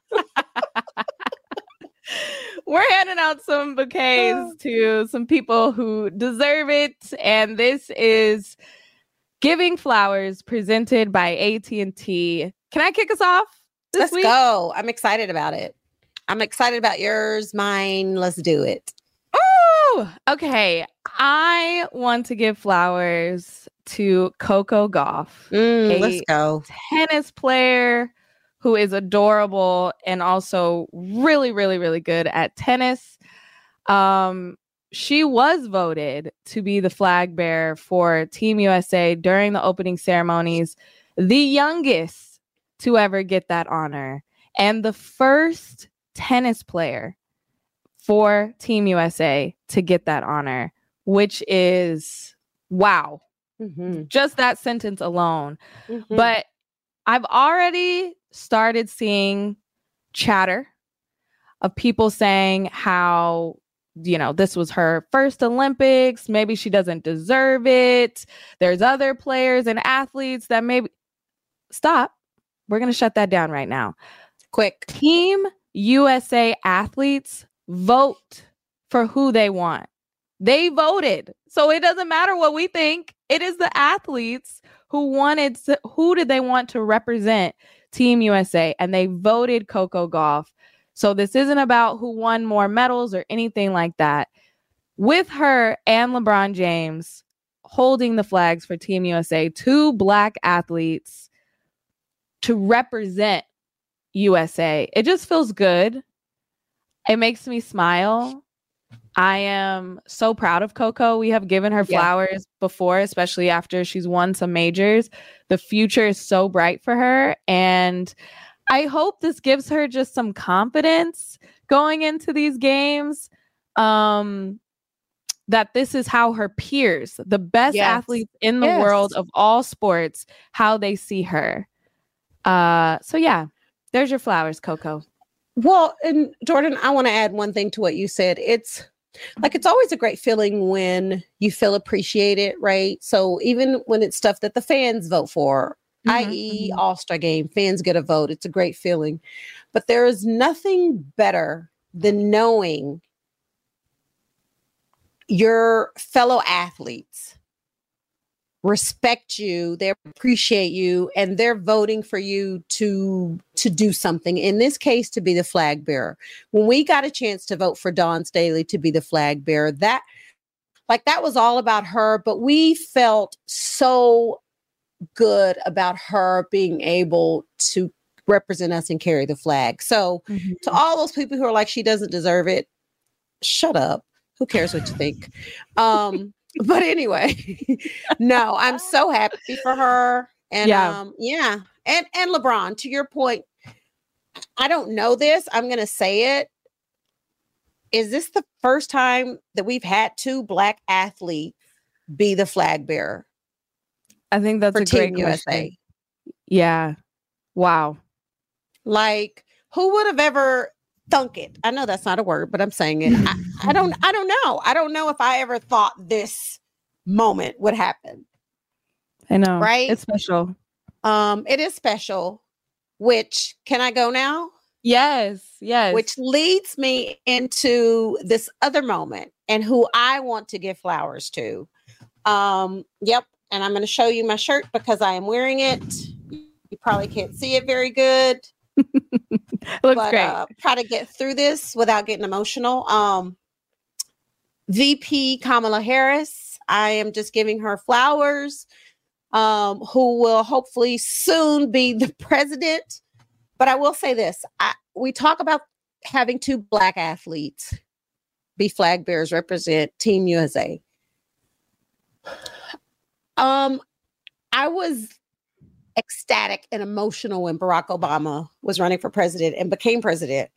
[SPEAKER 5] We're handing out some bouquets to some people who deserve it. And this is Giving Flowers presented by AT&T. Can I kick us off this week?
[SPEAKER 6] Let's go. I'm excited about it. I'm excited about yours, mine. Let's do it.
[SPEAKER 5] Oh, okay. I want to give flowers to Coco Gauff.
[SPEAKER 6] Let's go.
[SPEAKER 5] Tennis player who is adorable and also really, really, really good at tennis. She was voted to be the flag bearer for Team USA during the opening ceremonies, the youngest to ever get that honor, and the first tennis player for Team USA to get that honor, which is wow. Mm-hmm. Just that sentence alone. Mm-hmm. But I've already started seeing chatter of people saying how, this was her first Olympics. Maybe she doesn't deserve it. There's other players and athletes that maybe... Stop. We're going to shut that down right now.
[SPEAKER 6] Quick.
[SPEAKER 5] Team USA athletes vote for who they want. They voted. So it doesn't matter what we think. It is the athletes who did they want to represent Team USA, and they voted Coco Gauff. So this isn't about who won more medals or anything like that. With her and LeBron James holding the flags for Team USA, 2 Black athletes to represent USA, it just feels good. It makes me smile. I am so proud of Coco. We have given her flowers before, especially after she's won some majors. The future is so bright for her. And I hope this gives her just some confidence going into these games, that this is how her peers, the best athletes in the world of all sports, how they see her. So yeah, there's your flowers, Coco.
[SPEAKER 6] Well, and Jordan, I want to add one thing to what you said. It's always a great feeling when you feel appreciated, right? So even when it's stuff that the fans vote for, i.e. All-Star game, fans get a vote. It's a great feeling. But there is nothing better than knowing your fellow athletes respect you, they appreciate you, and they're voting for you to do something. In this case, to be the flag bearer. When we got a chance to vote for Dawn Staley to be the flag bearer, that was all about her, but we felt so good about her being able to represent us and carry the flag. So to all those people who are like, she doesn't deserve it, shut up. Who cares what you think? But anyway, no, I'm so happy for her. And And LeBron, to your point, I don't know this. I'm going to say it. Is this the first time that we've had two Black athletes be the flag bearer?
[SPEAKER 5] I think that's
[SPEAKER 6] for
[SPEAKER 5] a
[SPEAKER 6] Team
[SPEAKER 5] great
[SPEAKER 6] USA.
[SPEAKER 5] question. Yeah. Wow.
[SPEAKER 6] Like, who would have ever thunk it? I know that's not a word, but I'm saying it. I don't know. I don't know if I ever thought this moment would happen.
[SPEAKER 5] I know.
[SPEAKER 6] Right?
[SPEAKER 5] It's special.
[SPEAKER 6] It is special. Which, can I go now?
[SPEAKER 5] Yes.
[SPEAKER 6] Which leads me into this other moment and who I want to give flowers to. Yep. And I'm going to show you my shirt because I am wearing it. You probably can't see it very good.
[SPEAKER 5] Looks great.
[SPEAKER 6] Try to get through this without getting emotional. VP Kamala Harris, I am just giving her flowers, who will hopefully soon be the president. But I will say this. We talk about having two Black athletes be flag bearers, represent Team USA. I was ecstatic and emotional when Barack Obama was running for president and became president.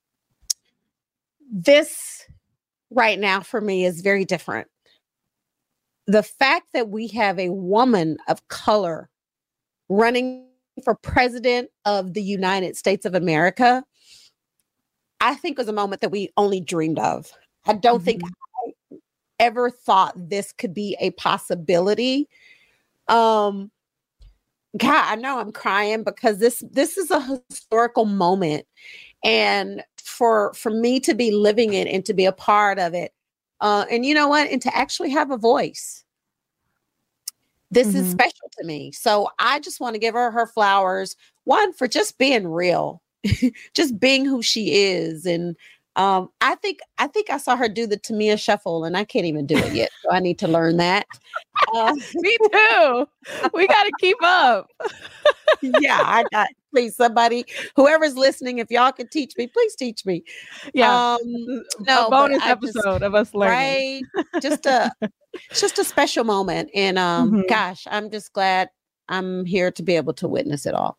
[SPEAKER 6] This right now for me is very different. The fact that we have a woman of color running for president of the United States of America, I think was a moment that we only dreamed of. I don't think I ever thought this could be a possibility. God, I know I'm crying because this is a historical moment, and for me to be living it and to be a part of it, and you know what, and to actually have a voice. This is special to me. So I just want to give her flowers. One, for just being real, just being who she is. And I think I saw her do the Tamia shuffle, and I can't even do it yet. So I need to learn that.
[SPEAKER 5] Me too. We got to keep up.
[SPEAKER 6] Yeah, I got. Please, somebody, whoever's listening, if y'all could teach me, please teach me.
[SPEAKER 5] Yeah,
[SPEAKER 6] no,
[SPEAKER 5] a bonus episode of us learning.
[SPEAKER 6] Right, just a special moment, and gosh, I'm just glad I'm here to be able to witness it all.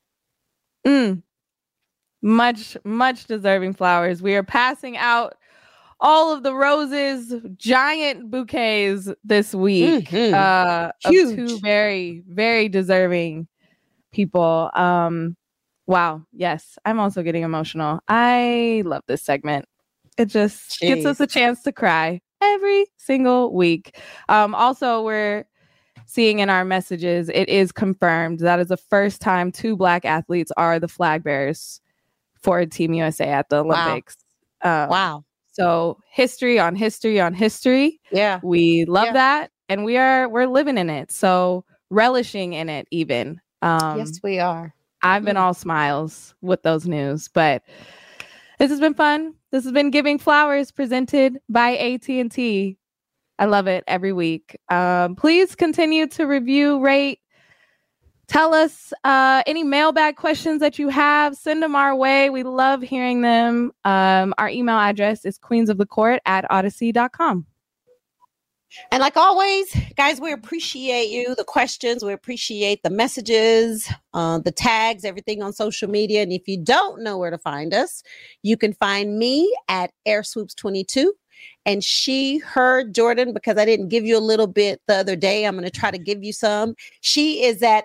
[SPEAKER 5] Much deserving flowers. We are passing out all of the roses, giant bouquets this week of two very, very deserving people. Wow. Yes. I'm also getting emotional. I love this segment. It just gets us a chance to cry every single week. Also, we're seeing in our messages, it is confirmed that is the first time two Black athletes are the flag bearers for Team USA at the Olympics.
[SPEAKER 6] Wow.
[SPEAKER 5] So history on history on history.
[SPEAKER 6] Yeah.
[SPEAKER 5] We love that. And we're living in it. So relishing in it even.
[SPEAKER 6] Yes, we are.
[SPEAKER 5] I've been all smiles with those news, but this has been fun. This has been Giving Flowers presented by AT&T. I love it every week. Please continue to review, rate, tell us any mailbag questions that you have. Send them our way. We love hearing them. Our email address is queensofthecourt@odyssey.com.
[SPEAKER 6] And like always, guys, we appreciate you, the questions. We appreciate the messages, the tags, everything on social media. And if you don't know where to find us, you can find me at AirSwoops22. And she, her, Jordan, because I didn't give you a little bit the other day, I'm going to try to give you some. She is at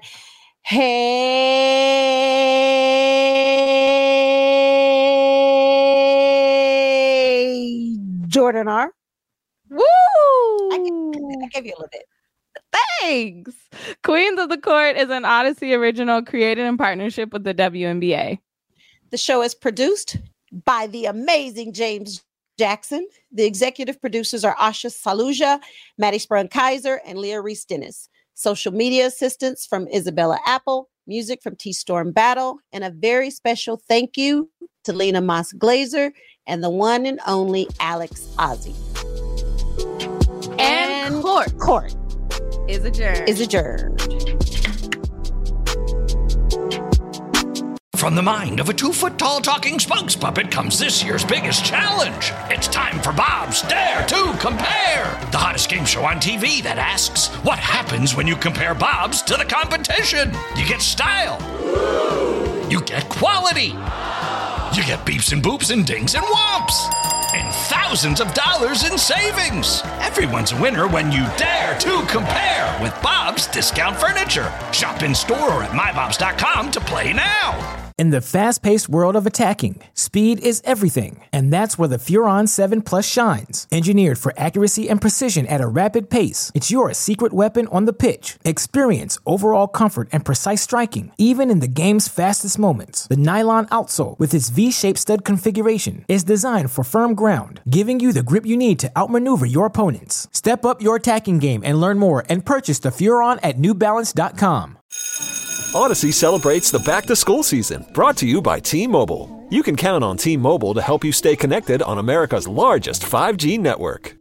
[SPEAKER 6] Hey Jordan R.
[SPEAKER 5] Woo!
[SPEAKER 6] I gave you a little bit.
[SPEAKER 5] Thanks. Queens of the Court is an Odyssey original created in partnership with the WNBA.
[SPEAKER 6] The show is produced by the amazing James Jackson. The executive producers are Asha Saluja, Maddie Sprung-Kaiser, and Leah Reese-Dennis. Social media assistance from Isabella Apple, music from T-Storm Battle, and a very special thank you to Lena Moss Glazer and the one and only Alex Ozzie.
[SPEAKER 5] And court is adjourned.
[SPEAKER 1] From the mind of a 2-foot-tall talking spokes puppet comes this year's biggest challenge. It's time for Bob's Dare to Compare, the hottest game show on TV that asks, what happens when you compare Bob's to the competition? You get style. You get quality. You get beeps and boops and dings and whomps. And thousands of dollars in savings. Everyone's a winner when you dare to compare with Bob's Discount Furniture. Shop in store or at mybobs.com to play now.
[SPEAKER 8] In the fast-paced world of attacking, speed is everything, and that's where the Furon 7 Plus shines. Engineered for accuracy and precision at a rapid pace, it's your secret weapon on the pitch. Experience overall comfort and precise striking, even in the game's fastest moments. The nylon outsole, with its V-shaped stud configuration, is designed for firm ground, giving you the grip you need to outmaneuver your opponents. Step up your attacking game and learn more and purchase the Furon at newbalance.com.
[SPEAKER 4] Odyssey celebrates the back-to-school season, brought to you by T-Mobile. You can count on T-Mobile to help you stay connected on America's largest 5G network.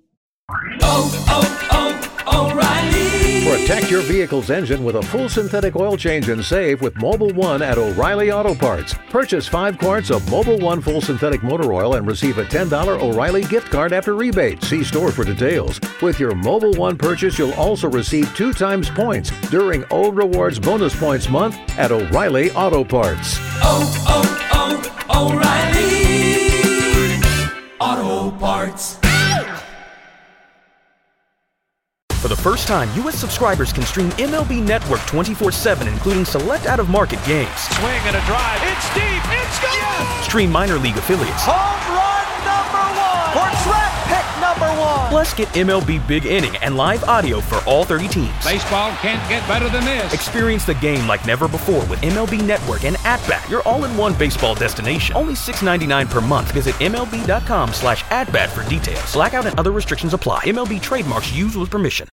[SPEAKER 9] O'Reilly.
[SPEAKER 10] Protect your vehicle's engine with a full synthetic oil change and save with Mobil 1 at O'Reilly Auto Parts. Purchase 5 quarts of Mobil 1 full synthetic motor oil and receive a $10 O'Reilly gift card after rebate. See store for details. With your Mobil 1 purchase, you'll also receive 2 times points during O Rewards Bonus Points Month at O'Reilly Auto Parts.
[SPEAKER 9] O'Reilly Auto Parts.
[SPEAKER 11] For the first time, U.S. subscribers can stream MLB Network 24/7, including select out-of-market games.
[SPEAKER 12] Swing and a drive. It's deep. It's gone. Yes!
[SPEAKER 11] Stream minor league affiliates.
[SPEAKER 12] Home run #1. Portrait pick #1.
[SPEAKER 11] Plus, get MLB Big Inning and live audio for all 30 teams.
[SPEAKER 12] Baseball can't get better than this.
[SPEAKER 11] Experience the game like never before with MLB Network and At-Bat, your all-in-one baseball destination. Only $6.99 per month. Visit MLB.com/atbat for details. Blackout and other restrictions apply. MLB trademarks used with permission.